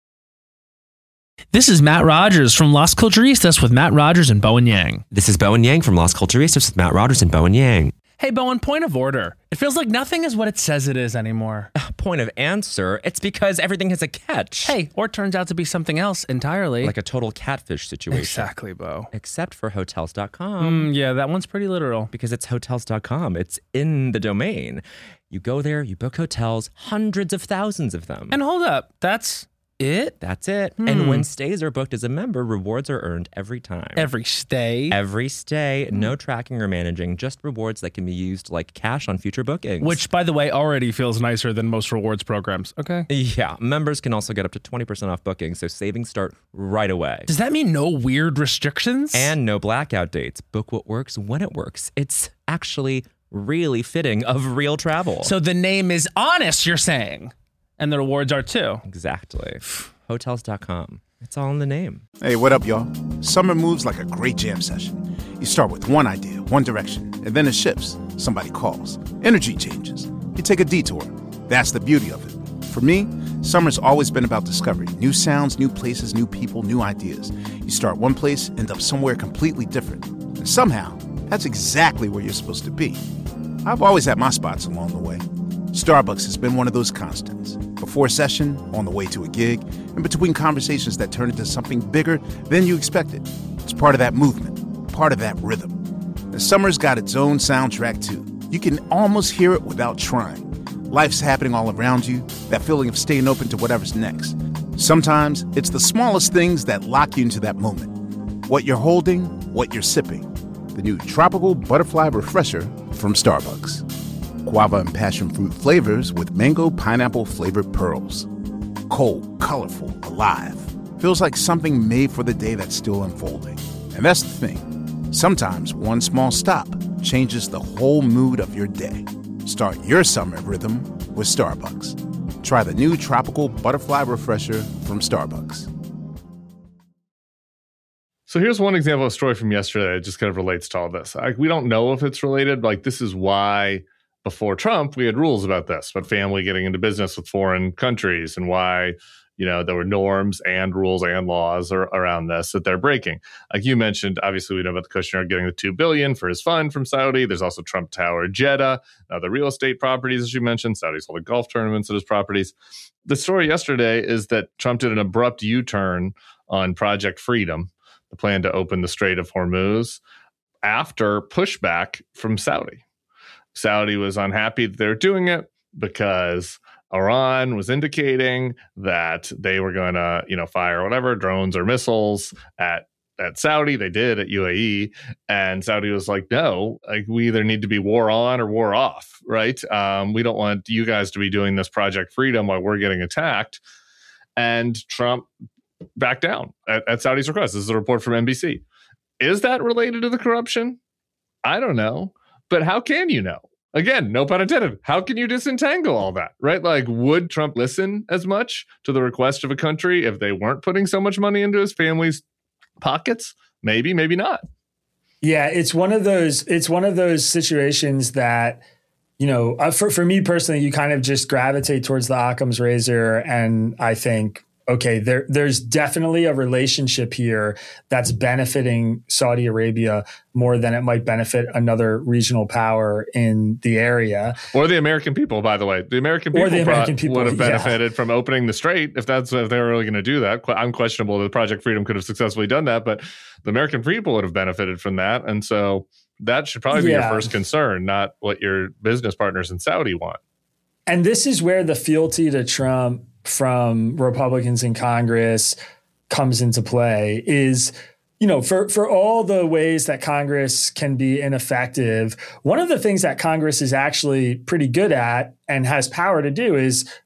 This is Matt Rogers from Las Culturistas with Matt Rogers and Bowen Yang. This is Bowen Yang from Las Culturistas with Matt Rogers and Bowen Yang. Hey, Bowen, point of order. It feels like nothing is what it says it is anymore. Uh, point of answer. It's because everything has a catch. Hey, or it turns out to be something else entirely. Like a total catfish situation. Exactly, Bo. Except for Hotels dot com. Mm, yeah, that one's pretty literal. Because it's Hotels dot com. It's in the domain. You go there, you book hotels, hundreds of thousands of them. And hold up, that's it? That's it. Hmm. And when stays are booked as a member, rewards are earned every time. Every stay? Every stay. Hmm. No tracking or managing, just rewards that can be used like cash on future bookings. Which, by the way, already feels nicer than most rewards programs. Okay. Yeah. Members can also get up to twenty percent off bookings, so savings start right away. Does that mean no weird restrictions? And no blackout dates. Book what works when it works. It's actually really fitting of real travel. So the name is honest, you're saying? And the rewards are too. Exactly. Hotels dot com. It's all in the name. Hey, what up, y'all? Summer moves like a great jam session. You start with one idea, one direction, and then it shifts. Somebody calls. Energy changes. You take a detour. That's the beauty of it. For me, summer's always been about discovery. New sounds, new places, new people, new ideas. You start one place, end up somewhere completely different. And somehow, that's exactly where you're supposed to be. I've always had my spots along the way. Starbucks has been one of those constants. Before a session, on the way to a gig, and between conversations that turn into something bigger than you expected. It's part of that movement, part of that rhythm. And summer's got its own soundtrack too. You can almost hear it without trying. Life's happening all around you, that feeling of staying open to whatever's next. Sometimes it's the smallest things that lock you into that moment. What you're holding, what you're sipping. The new Tropical Butterfly Refresher from Starbucks. Guava and passion fruit flavors with mango pineapple flavored pearls. Cold, colorful, alive. Feels like something made for the day that's still unfolding. And that's the thing. Sometimes one small stop changes the whole mood of your day. Start your summer rhythm with Starbucks. Try the new Tropical Butterfly Refresher from Starbucks. So here's one example of a story from yesterday that just kind of relates to all this. Like, we don't know if it's related. Like, this is why before Trump, we had rules about this, about family getting into business with foreign countries and why, you know, there were norms and rules and laws are, around this that they're breaking. Like you mentioned, obviously we know about the Kushner getting the two billion dollars for his fund from Saudi. There's also Trump Tower Jeddah, now the real estate properties, as you mentioned. Saudi's holding golf tournaments at his properties. The story yesterday is that Trump did an abrupt U-turn on Project Freedom, the plan to open the Strait of Hormuz, after pushback from Saudi. Saudi was unhappy that they were doing it because Iran was indicating that they were going to, you know, fire whatever drones or missiles at at Saudi. They did at U A E, and Saudi was like, "No, like we either need to be war on or war off, right? Um, we don't want you guys to be doing this Project Freedom while we're getting attacked." And Trump backed down at, at Saudi's request. This is a report from N B C. Is that related to the corruption? I don't know. But how can you know? Again, no pun intended. How can you disentangle all that, right? Like, would Trump listen as much to the request of a country if they weren't putting so much money into his family's pockets? Maybe, maybe not. Yeah, it's one of those. It's one of those situations that, you know, uh, for for me personally, you kind of just gravitate towards the Occam's razor, and I think, okay, there there's definitely a relationship here that's benefiting Saudi Arabia more than it might benefit another regional power in the area. Or the American people, by the way. The American people, the American people would have benefited yeah. from opening the strait if that's if they were really going to do that. I'm questionable that Project Freedom could have successfully done that, but the American people would have benefited from that. And so that should probably be yeah. your first concern, not what your business partners in Saudi want. And this is where the fealty to Trump from Republicans in Congress comes into play is, you know, for, for all the ways that Congress can be ineffective, one of the things that Congress is actually pretty good at and has power to do is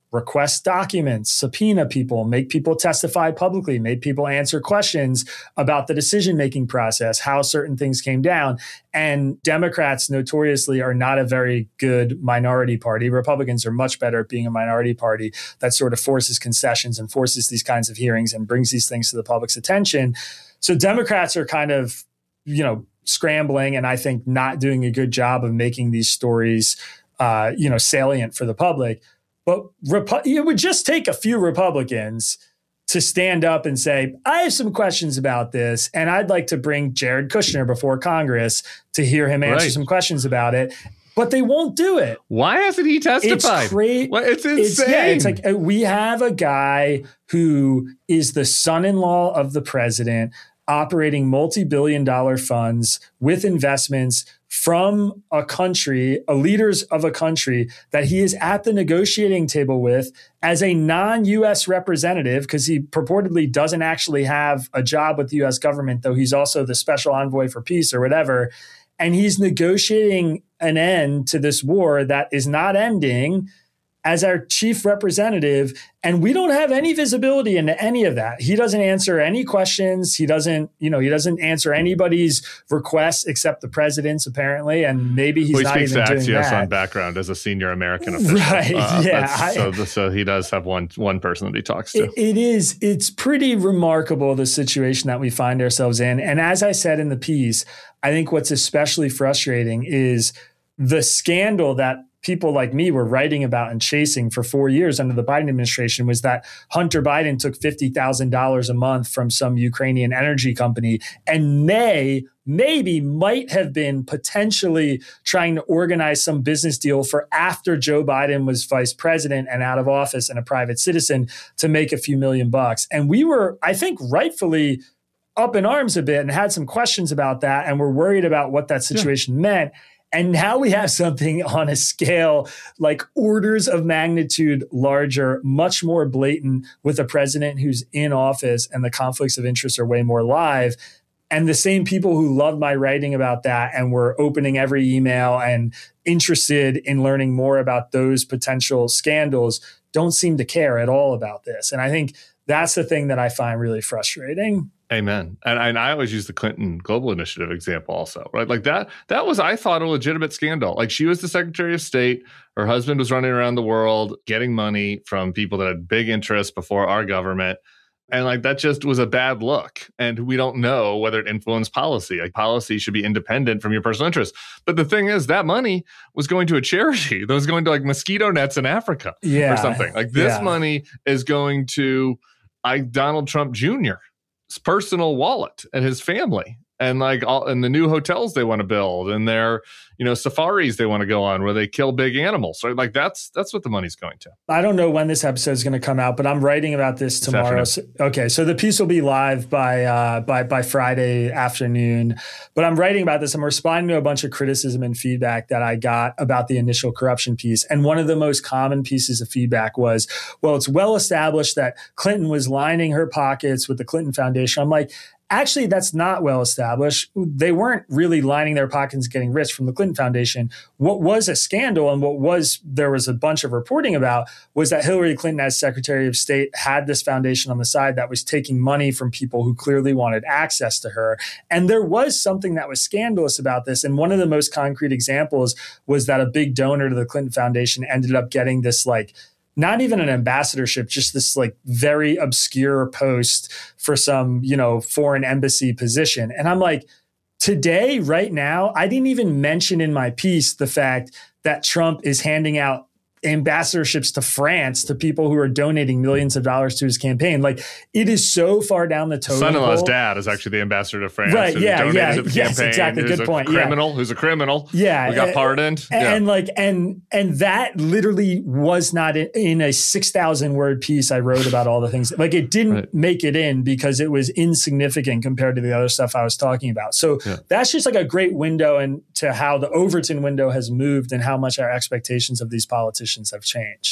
request documents, subpoena people, make people testify publicly, make people answer questions about the decision-making process, how certain things came down. And Democrats notoriously are not a very good minority party. Republicans are much better at being a minority party that sort of forces concessions and forces these kinds of hearings and brings these things to the public's attention. So Democrats are kind of, you know, scrambling and I think not doing a good job of making these stories, uh, you know, salient for the public. But Repu- it would just take a few Republicans to stand up and say, I have some questions about this, and I'd like to bring Jared Kushner before Congress to hear him answer right. some questions about it. But they won't do it. Why hasn't he testified? It's crazy. Well, it's insane. It's, yeah, it's like we have a guy who is the son-in-law of the president operating multi-billion dollar funds with investments from a country, a leaders of a country that he is at the negotiating table with as a non-U S representative, because he purportedly doesn't actually have a job with the U S government, though he's also the special envoy for peace or whatever. And he's negotiating an end to this war that is not ending as our chief representative. And we don't have any visibility into any of that. He doesn't answer any questions. He doesn't, you know, he doesn't answer anybody's requests except the president's, apparently. And maybe he's well, he not speaks even to doing Axios that. on background as a senior American official. Right. Uh, yeah. I, so, so he does have one, one person that he talks to. It, it is, it's pretty remarkable, the situation that we find ourselves in. And as I said in the piece, I think what's especially frustrating is the scandal that people like me were writing about and chasing for four years under the Biden administration was that Hunter Biden took fifty thousand dollars a month from some Ukrainian energy company and may, maybe might have been potentially trying to organize some business deal for after Joe Biden was vice president and out of office and a private citizen to make a few million bucks. And we were, I think, rightfully up in arms a bit and had some questions about that and were worried about what that situation yeah. meant. And now we have something on a scale like orders of magnitude larger, much more blatant, with a president who's in office and the conflicts of interest are way more live. And the same people who loved my writing about that and were opening every email and interested in learning more about those potential scandals don't seem to care at all about this. And I think that's the thing that I find really frustrating. Amen. And, and I always use the Clinton Global Initiative example also, right? Like that, that was, I thought, a legitimate scandal. Like she was the Secretary of State. Her husband was running around the world getting money from people that had big interests before our government. And like that just was a bad look. And we don't know whether it influenced policy. Like policy should be independent from your personal interests. But the thing is, that money was going to a charity that was going to like mosquito nets in Africa yeah. or something. Like this yeah. money is going to like Donald Trump Junior personal wallet and his family and like all and the new hotels they want to build and their, you know, safaris they want to go on where they kill big animals. So like that's that's what the money's going to. I don't know when this episode is going to come out, but I'm writing about this tomorrow. So, okay, so the piece will be live by uh, by by Friday afternoon. But I'm writing about this. I'm responding to a bunch of criticism and feedback that I got about the initial corruption piece. And one of the most common pieces of feedback was, well, it's well established that Clinton was lining her pockets with the Clinton Foundation. I'm like, actually, that's not well established. They weren't really lining their pockets getting rich from the Clinton Foundation. What was a scandal and what was there was a bunch of reporting about was that Hillary Clinton, as Secretary of State, had this foundation on the side that was taking money from people who clearly wanted access to her. And there was something that was scandalous about this. And one of the most concrete examples was that a big donor to the Clinton Foundation ended up getting this like not even an ambassadorship, just this like very obscure post for some, you know, foreign embassy position. And I'm like, today, right now, I didn't even mention in my piece the fact that Trump is handing out ambassadorships to France to people who are donating millions of dollars to his campaign. Like it is so far down the totem pole. Son-in-law's dad is actually the ambassador to France. Right. Yeah. Yeah. To the yes. campaign, Exactly. Good a point. Criminal. Yeah. Who's a criminal. Yeah. Who got pardoned. And, yeah. and like, and, and that literally was not in, in a six thousand word piece I wrote about all the things. Like it didn't right. make it in because it was insignificant compared to the other stuff I was talking about. So yeah. that's just like a great window into how the Overton window has moved and how much our expectations of these politicians have changed.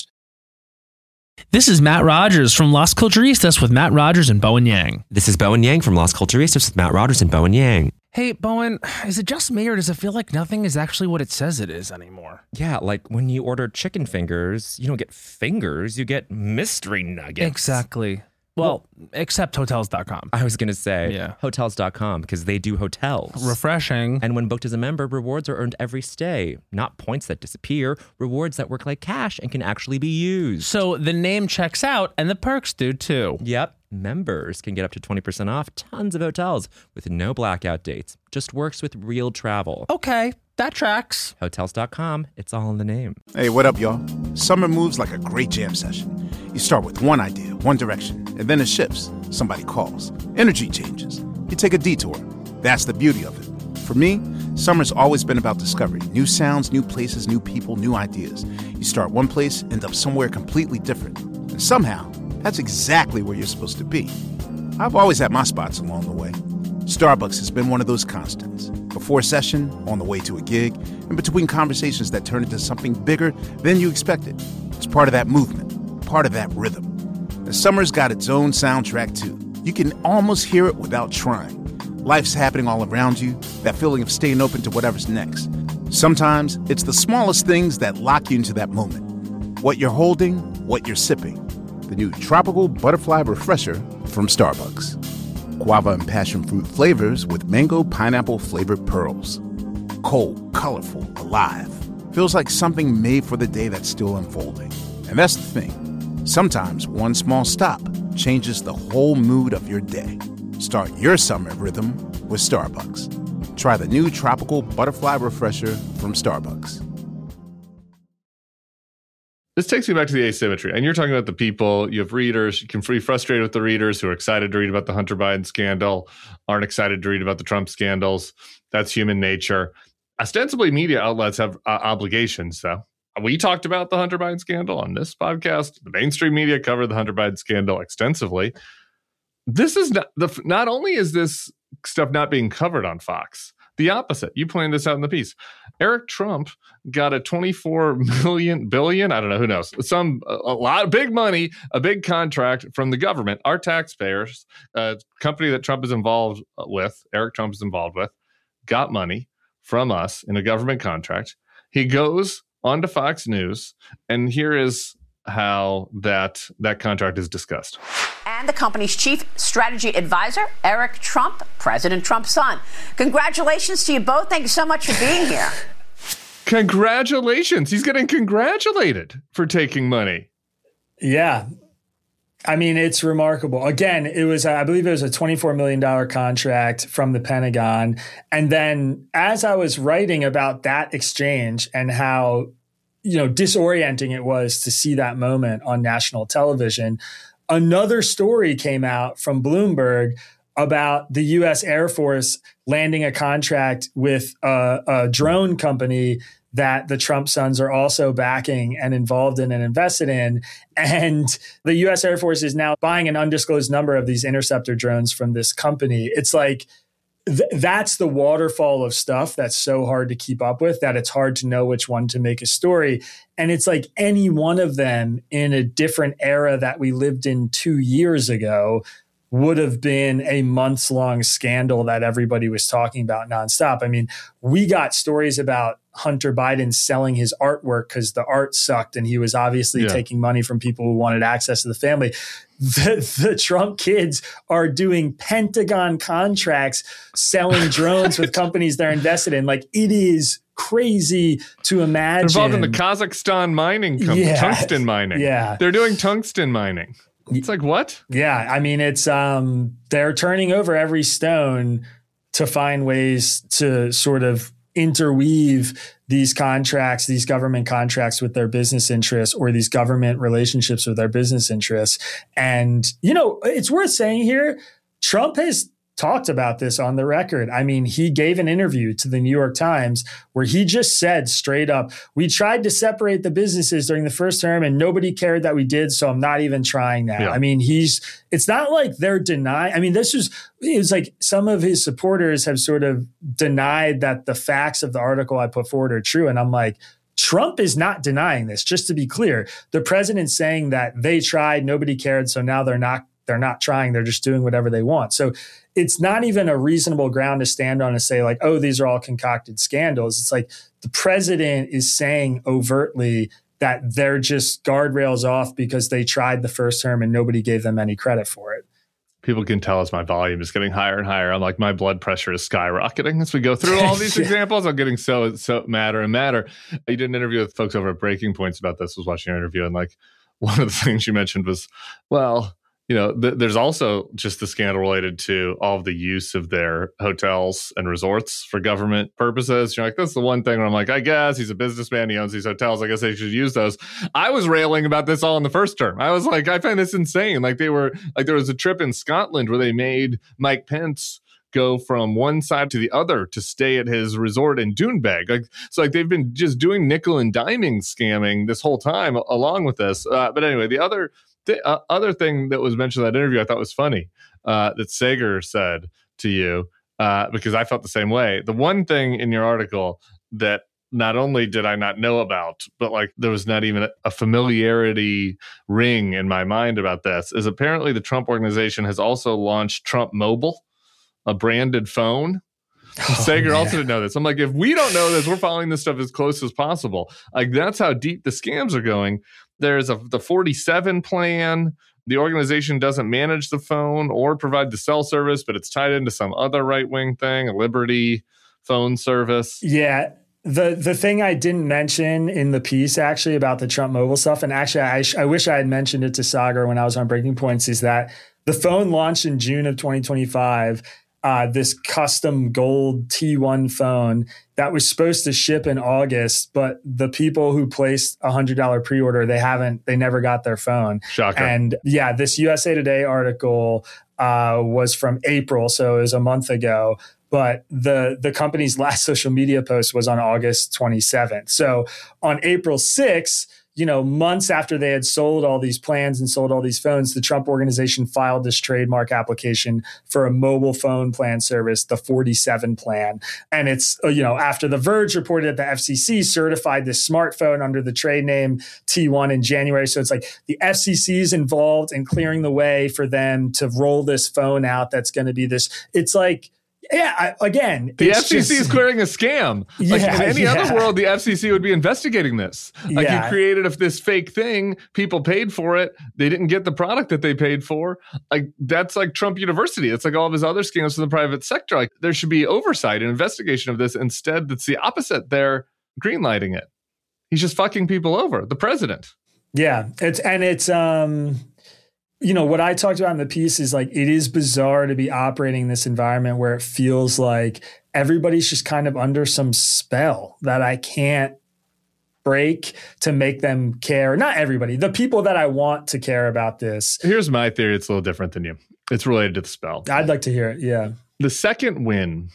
This is Matt Rogers from Las Culturistas with Matt Rogers and Bowen Yang. This is Bowen Yang from Las Culturistas with Matt Rogers and Bowen Yang. Hey, Bowen, is it just me or does it feel like nothing is actually what it says it is anymore? Yeah, like when you order chicken fingers, you don't get fingers, you get mystery nuggets. Exactly. Well, well except Hotels dot com. I was going to say yeah. Hotels dot com because they do hotels. Refreshing. And when booked as a member, rewards are earned every stay. Not points that disappear, rewards that work like cash and can actually be used. So the name checks out and the perks do too. Yep. Members can get up to twenty percent off tons of hotels with no blackout dates. Just works with real travel. Okay, that tracks. Hotels dot com, it's all in the name. Hey, what up, y'all? Summer moves like a great jam session. You start with one idea, one direction, and then it shifts. Somebody calls. Energy changes. You take a detour. That's the beauty of it. For me, summer's always been about discovery. New sounds, new places, new people, new ideas. You start one place, end up somewhere completely different. And somehow, that's exactly where you're supposed to be. I've always had my spots along the way. Starbucks has been one of those constants. Before session, on the way to a gig, and between conversations that turn into something bigger than you expected. It's part of that movement, part of that rhythm. And summer's got its own soundtrack too. You can almost hear it without trying. Life's happening all around you, that feeling of staying open to whatever's next. Sometimes it's the smallest things that lock you into that moment. What you're holding, what you're sipping. The new Tropical Butterfly Refresher from Starbucks. Guava and passion fruit flavors with mango pineapple flavored pearls. Cold, colorful, alive. Feels like something made for the day that's still unfolding. And that's the thing. Sometimes one small stop changes the whole mood of your day. Start your summer rhythm with Starbucks. Try the new Tropical Butterfly Refresher from Starbucks. This takes me back to the asymmetry. And you're talking about the people, you have readers, you can be frustrated with the readers who are excited to read about the Hunter Biden scandal, aren't excited to read about the Trump scandals. That's human nature. Ostensibly, media outlets have uh, obligations, though. We talked about the Hunter Biden scandal on this podcast. The mainstream media covered the Hunter Biden scandal extensively. This is not, the, not only is this stuff not being covered on Fox, the opposite. You pointed this out in the piece. Eric Trump got a twenty-four million billion, I don't know, who knows, some a, a lot of big money, a big contract from the government, our taxpayers, a company that Trump is involved with, Eric Trump is involved with, got money from us in a government contract. He goes onto Fox News, and here is how that that contract is discussed. And the company's chief strategy advisor, Eric Trump, President Trump's son. Congratulations to you both. Thank you so much for being here. Congratulations. He's getting congratulated for taking money. Yeah. I mean, it's remarkable. Again, it was, I believe it was a twenty-four million dollars contract from the Pentagon. And then as I was writing about that exchange and how, you know, disorienting it was to see that moment on national television, another story came out from Bloomberg about the U S Air Force landing a contract with a, a drone company that the Trump sons are also backing and involved in and invested in. And the U S Air Force is now buying an undisclosed number of these interceptor drones from this company. It's like, th- that's the waterfall of stuff that's so hard to keep up with that it's hard to know which one to make a story. And it's like any one of them in a different era that we lived in two years ago would have been a months long scandal that everybody was talking about nonstop. I mean, we got stories about Hunter Biden selling his artwork because the art sucked and he was obviously yeah. taking money from people who wanted access to the family. The, the Trump kids are doing Pentagon contracts, selling drones with companies they're invested in. Like, it is crazy to imagine. They're involved in the Kazakhstan mining company, yeah. tungsten mining. Yeah. They're doing tungsten mining. It's like, what? Yeah. I mean, it's, um, they're turning over every stone to find ways to sort of interweave these contracts, these government contracts with their business interests or these government relationships with their business interests. And, you know, it's worth saying here, Trump has talked about this on the record. I mean, he gave an interview to the New York Times where he just said straight up, we tried to separate the businesses during the first term and nobody cared that we did. So I'm not even trying now. Yeah. I mean, he's, it's not like they're denying. I mean, this was, it was like some of his supporters have sort of denied that the facts of the article I put forward are true. And I'm like, Trump is not denying this, just to be clear. The president's saying that they tried, nobody cared. So now they're not they're not trying. They're just doing whatever they want. So it's not even a reasonable ground to stand on and say like, oh, these are all concocted scandals. It's like the president is saying overtly that they're just guardrails off because they tried the first term and nobody gave them any credit for it. People can tell as my volume is getting higher and higher. I'm like, my blood pressure is skyrocketing as we go through all these yeah. examples. I'm getting so, so madder and madder. I did an interview with folks over at Breaking Points about this. I was watching your interview, and like one of the things you mentioned was, well, you know, th- there's also just the scandal related to all of the use of their hotels and resorts for government purposes. You're like, that's the one thing where I'm like, I guess he's a businessman. He owns these hotels. I guess they should use those. I was railing about this all in the first term. I was like, I find this insane. Like they were like, there was a trip in Scotland where they made Mike Pence go from one side to the other to stay at his resort in Doonbeg. Like, so like they've been just doing nickel and diming scamming this whole time along with this. Uh, but anyway, the other The uh, other thing that was mentioned in that interview I thought was funny uh, that Sager said to you, uh, because I felt the same way. The one thing in your article that not only did I not know about, but like there was not even a familiarity ring in my mind about this, is apparently the Trump organization has also launched Trump Mobile, a branded phone. Oh, Sager also didn't know this. I'm like, if we don't know this, we're following this stuff as close as possible. Like that's how deep the scams are going. There's a the forty-seven plan. The organization doesn't manage the phone or provide the cell service, but it's tied into some other right-wing thing, a Liberty phone service. Yeah. The the thing I didn't mention in the piece actually about the Trump Mobile stuff, and actually I, sh- I wish I had mentioned it to Sagar when I was on Breaking Points, is that the phone launched in June of twenty twenty-five. Uh, this custom gold T one phone that was supposed to ship in August, but the people who placed a one hundred dollars pre-order, they haven't, they never got their phone. Shocker. And yeah, this U S A Today article uh, was from April, so it was a month ago. But the the company's last social media post was on August twenty-seventh. So on April sixth, you know, months after they had sold all these plans and sold all these phones, the Trump organization filed this trademark application for a mobile phone plan service, the forty-seven plan. And it's, you know, after The Verge reported that the F C C certified this smartphone under the trade name T one in January. So it's like the F C C is involved in clearing the way for them to roll this phone out. That's going to be this. It's like, yeah, I, again, the F C C just, is clearing a scam. Like yeah, in any yeah. other world, the F C C would be investigating this. Like yeah. you created a, this fake thing, people paid for it, they didn't get the product that they paid for. Like that's like Trump University. It's like all of his other scams in the private sector. Like there should be oversight and investigation of this. Instead, it's the opposite. They're greenlighting it. He's just fucking people over. The president. Yeah, it's and it's um. You know, what I talked about in the piece is like, it is bizarre to be operating in this environment where it feels like everybody's just kind of under some spell that I can't break to make them care. Not everybody, the people that I want to care about this. Here's my theory. It's a little different than you. It's related to the spell. I'd like to hear it. Yeah. The second win,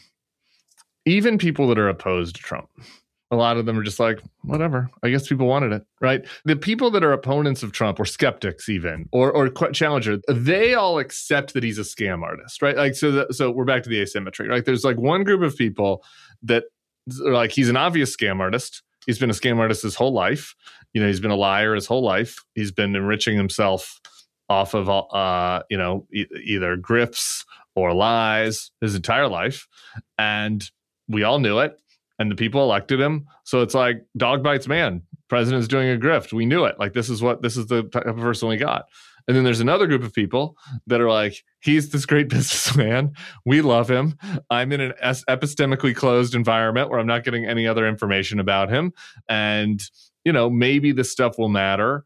even people that are opposed to Trump, a lot of them are just like, whatever, I guess people wanted it, right? The people that are opponents of Trump or skeptics even, or or challenger, they all accept that he's a scam artist, right? Like, so the, so we're back to the asymmetry, right? There's like one group of people that are like, he's an obvious scam artist. He's been a scam artist his whole life. You know, he's been a liar his whole life. He's been enriching himself off of, uh, you know, e- either grifts or lies his entire life. And we all knew it. And the people elected him. So it's like dog bites man. President's doing a grift. We knew it. Like this is what this is the type of person we got. And then there's another group of people that are like, he's this great businessman. We love him. I'm in an epistemically closed environment where I'm not getting any other information about him. And, you know, maybe this stuff will matter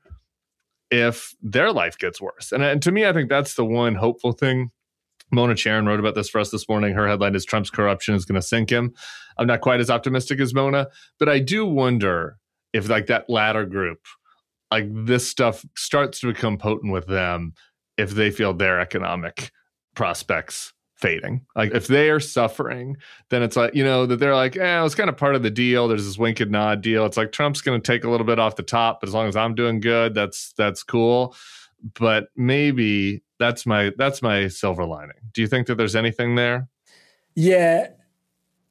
if their life gets worse. And, and to me, I think that's the one hopeful thing. Mona Charen wrote about this for us this morning. Her headline is Trump's corruption is going to sink him. I'm not quite as optimistic as Mona, but I do wonder if like that latter group, like this stuff starts to become potent with them if they feel their economic prospects fading. Like if they are suffering, then it's like, you know, that they're like, eh, it's kind of part of the deal. There's this wink and nod deal. It's like Trump's going to take a little bit off the top, but as long as I'm doing good, that's that's cool. But maybe that's my that's my silver lining. Do you think that there's anything there? Yeah,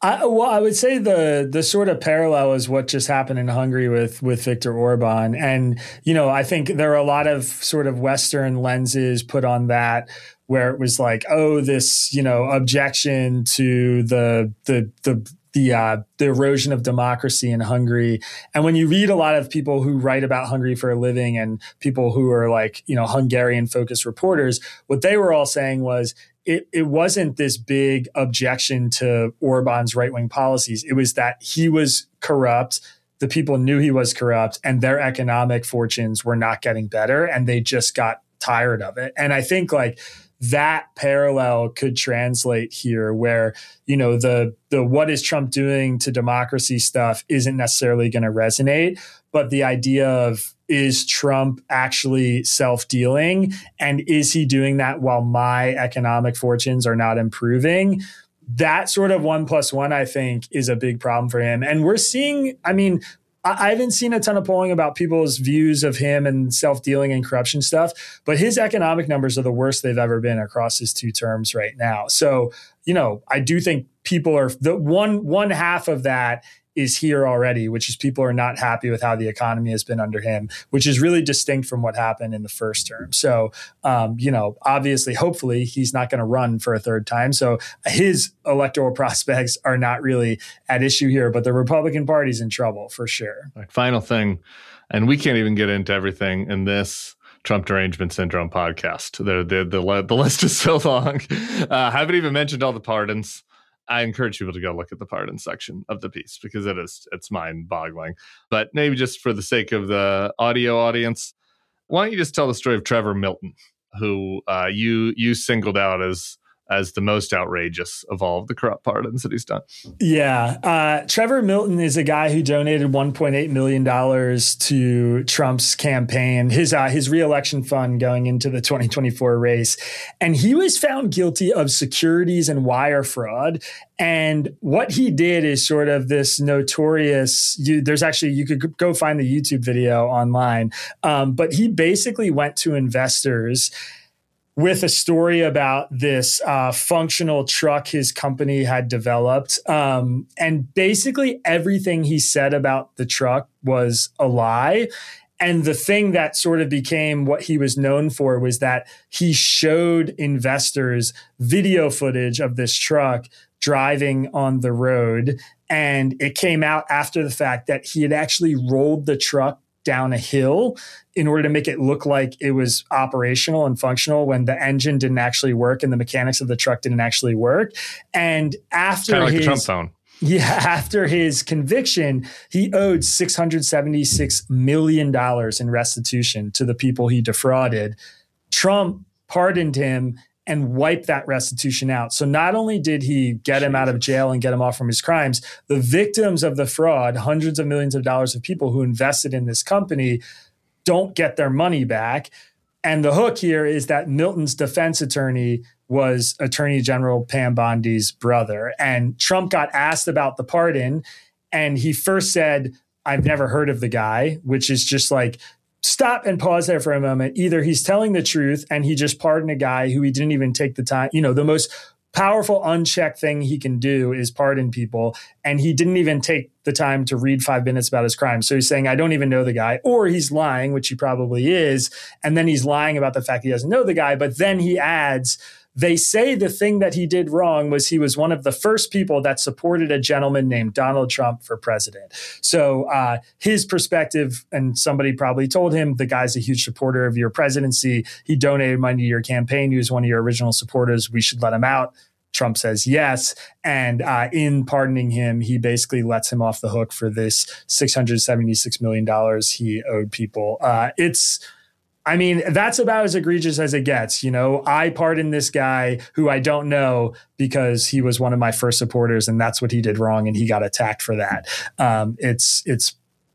I, well, I would say the the sort of parallel is what just happened in Hungary with with Viktor Orban. And, you know, I think there are a lot of sort of Western lenses put on that, where it was like, oh, this, you know, objection to the the the the uh, the erosion of democracy in Hungary. And when you read a lot of people who write about Hungary for a living and people who are like, you know, Hungarian focused reporters, what they were all saying was it, it wasn't this big objection to Orban's right-wing policies. It was that he was corrupt. The people knew he was corrupt and their economic fortunes were not getting better. And they just got tired of it. And I think like, that parallel could translate here where, you know, the the what is Trump doing to democracy stuff isn't necessarily going to resonate, but the idea of is Trump actually self-dealing and is he doing that while my economic fortunes are not improving? That sort of one plus one, I think, is a big problem for him. And we're seeing, I mean, I haven't seen a ton of polling about people's views of him and self-dealing and corruption stuff, but his economic numbers are the worst they've ever been across his two terms right now. So, you know, I do think people are the one one half of that is here already, which is people are not happy with how the economy has been under him, which is really distinct from what happened in the first term. So, um, you know, obviously, hopefully he's not going to run for a third time. So his electoral prospects are not really at issue here, but the Republican Party's in trouble for sure. Like, final thing, and we can't even get into everything in this Trump Derangement Syndrome podcast. The, the, the, the list is so long. I uh, haven't even mentioned all the pardons. I encourage people to go look at the pardon section of the piece because it is, it's mind boggling. But maybe just for the sake of the audio audience, why don't you just tell the story of Trevor Milton, who uh, you you singled out as as the most outrageous of all of the corrupt pardons that he's done. Yeah. Uh, Trevor Milton is a guy who donated one point eight million dollars to Trump's campaign, his uh, his reelection fund going into the twenty twenty-four race. And he was found guilty of securities and wire fraud. And what he did is sort of this notorious, you, there's actually, you could go find the YouTube video online. Um, but he basically went to investors with a story about this uh, functional truck his company had developed. Um, and basically everything he said about the truck was a lie. And the thing that sort of became what he was known for was that he showed investors video footage of this truck driving on the road. And it came out after the fact that he had actually rolled the truck down a hill in order to make it look like it was operational and functional when the engine didn't actually work and the mechanics of the truck didn't actually work. And after kind of like his, the Trump phone. Yeah, after his conviction, he owed six hundred seventy-six million dollars in restitution to the people he defrauded. Trump pardoned him and wiped that restitution out. So not only did he get him out of jail and get him off from his crimes, the victims of the fraud, hundreds of millions of dollars of people who invested in this company, don't get their money back. And the hook here is that Milton's defense attorney was Attorney General Pam Bondi's brother. And Trump got asked about the pardon, and he first said, I've never heard of the guy, which is just like, stop and pause there for a moment. Either he's telling the truth and he just pardoned a guy who he didn't even take the time. You know, the most powerful unchecked thing he can do is pardon people. And he didn't even take the time to read five minutes about his crime. So he's saying, I don't even know the guy, or he's lying, which he probably is. And then he's lying about the fact he doesn't know the guy. But then he adds, they say the thing that he did wrong was he was one of the first people that supported a gentleman named Donald Trump for president. So uh, his perspective, and somebody probably told him, the guy's a huge supporter of your presidency. He donated money to your campaign. He was one of your original supporters. We should let him out. Trump says yes. And uh, in pardoning him, he basically lets him off the hook for this six hundred seventy-six million dollars he owed people. Uh, it's I mean, that's about as egregious as it gets. You know, I pardon this guy who I don't know because he was one of my first supporters and that's what he did wrong and he got attacked for that. Um, it's, it's,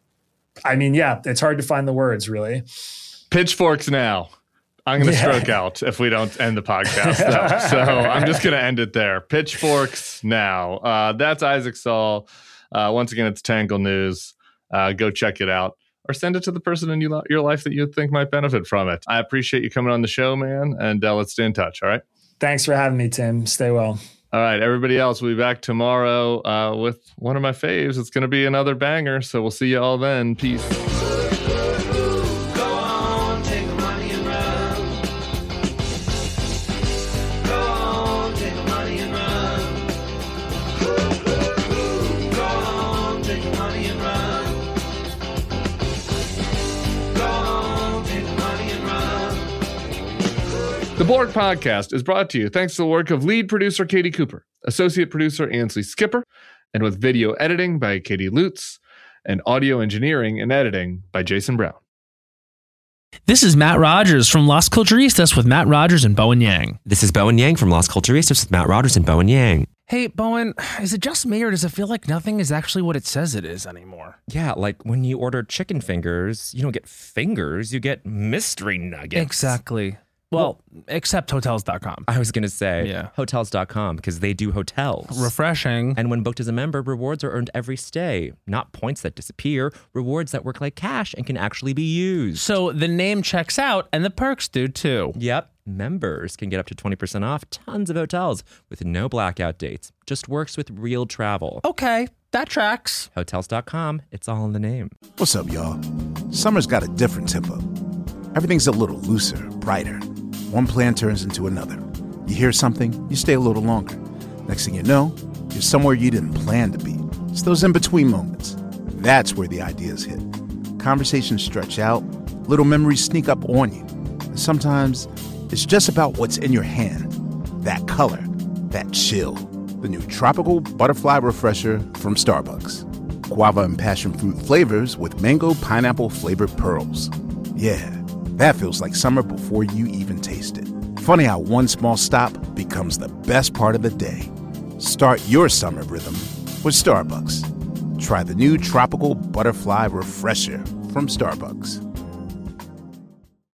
I mean, yeah, it's hard to find the words, really. Pitchforks now. I'm going to Yeah. stroke out if we don't end the podcast, though. So I'm just going to end it there. Pitchforks now. Uh, that's Isaac Saul. Uh, once again, it's Tangle News. Uh, go check it out. Or send it to the person in you, your life that you think might benefit from it. I appreciate you coming on the show, man. And uh, let's stay in touch, all right? Thanks for having me, Tim. Stay well. All right, everybody else, we'll be back tomorrow uh, with one of my faves. It's going to be another banger, so we'll see you all then. Peace. The Borg Podcast is brought to you thanks to the work of lead producer Katie Cooper, associate producer Ansley Skipper, and with video editing by Katie Lutz, and audio engineering and editing by Jason Brown. This is Matt Rogers from Las Culturistas with Matt Rogers and Bowen Yang. This is Bowen Yang from Las Culturistas with Matt Rogers and Bowen Yang. Hey, Bowen, is it just me or does it feel like nothing is actually what it says it is anymore? Yeah, like when you order chicken fingers, you don't get fingers, you get mystery nuggets. Exactly. Well, well, except Hotels dot com. I was going to say yeah. Hotels dot com because they do hotels. Refreshing. And when booked as a member, rewards are earned every stay. Not points that disappear, rewards that work like cash and can actually be used. So the name checks out and the perks do too. Yep. Members can get up to twenty percent off tons of hotels with no blackout dates. Just works with real travel. Okay, that tracks. Hotels dot com. It's all in the name. What's up, y'all? Summer's got a different tempo. Everything's a little looser, brighter. One plan turns into another. You hear something, you stay a little longer. Next thing you know, you're somewhere you didn't plan to be. It's those in-between moments. That's where the ideas hit. Conversations stretch out, little memories sneak up on you. And sometimes it's just about what's in your hand. That color, that chill. The new Tropical Butterfly Refresher from Starbucks. Guava and passion fruit flavors with mango pineapple flavored pearls. Yeah. That feels like summer before you even taste it. Funny how one small stop becomes the best part of the day. Start your summer rhythm with Starbucks. Try the new Tropical Butterfly Refresher from Starbucks.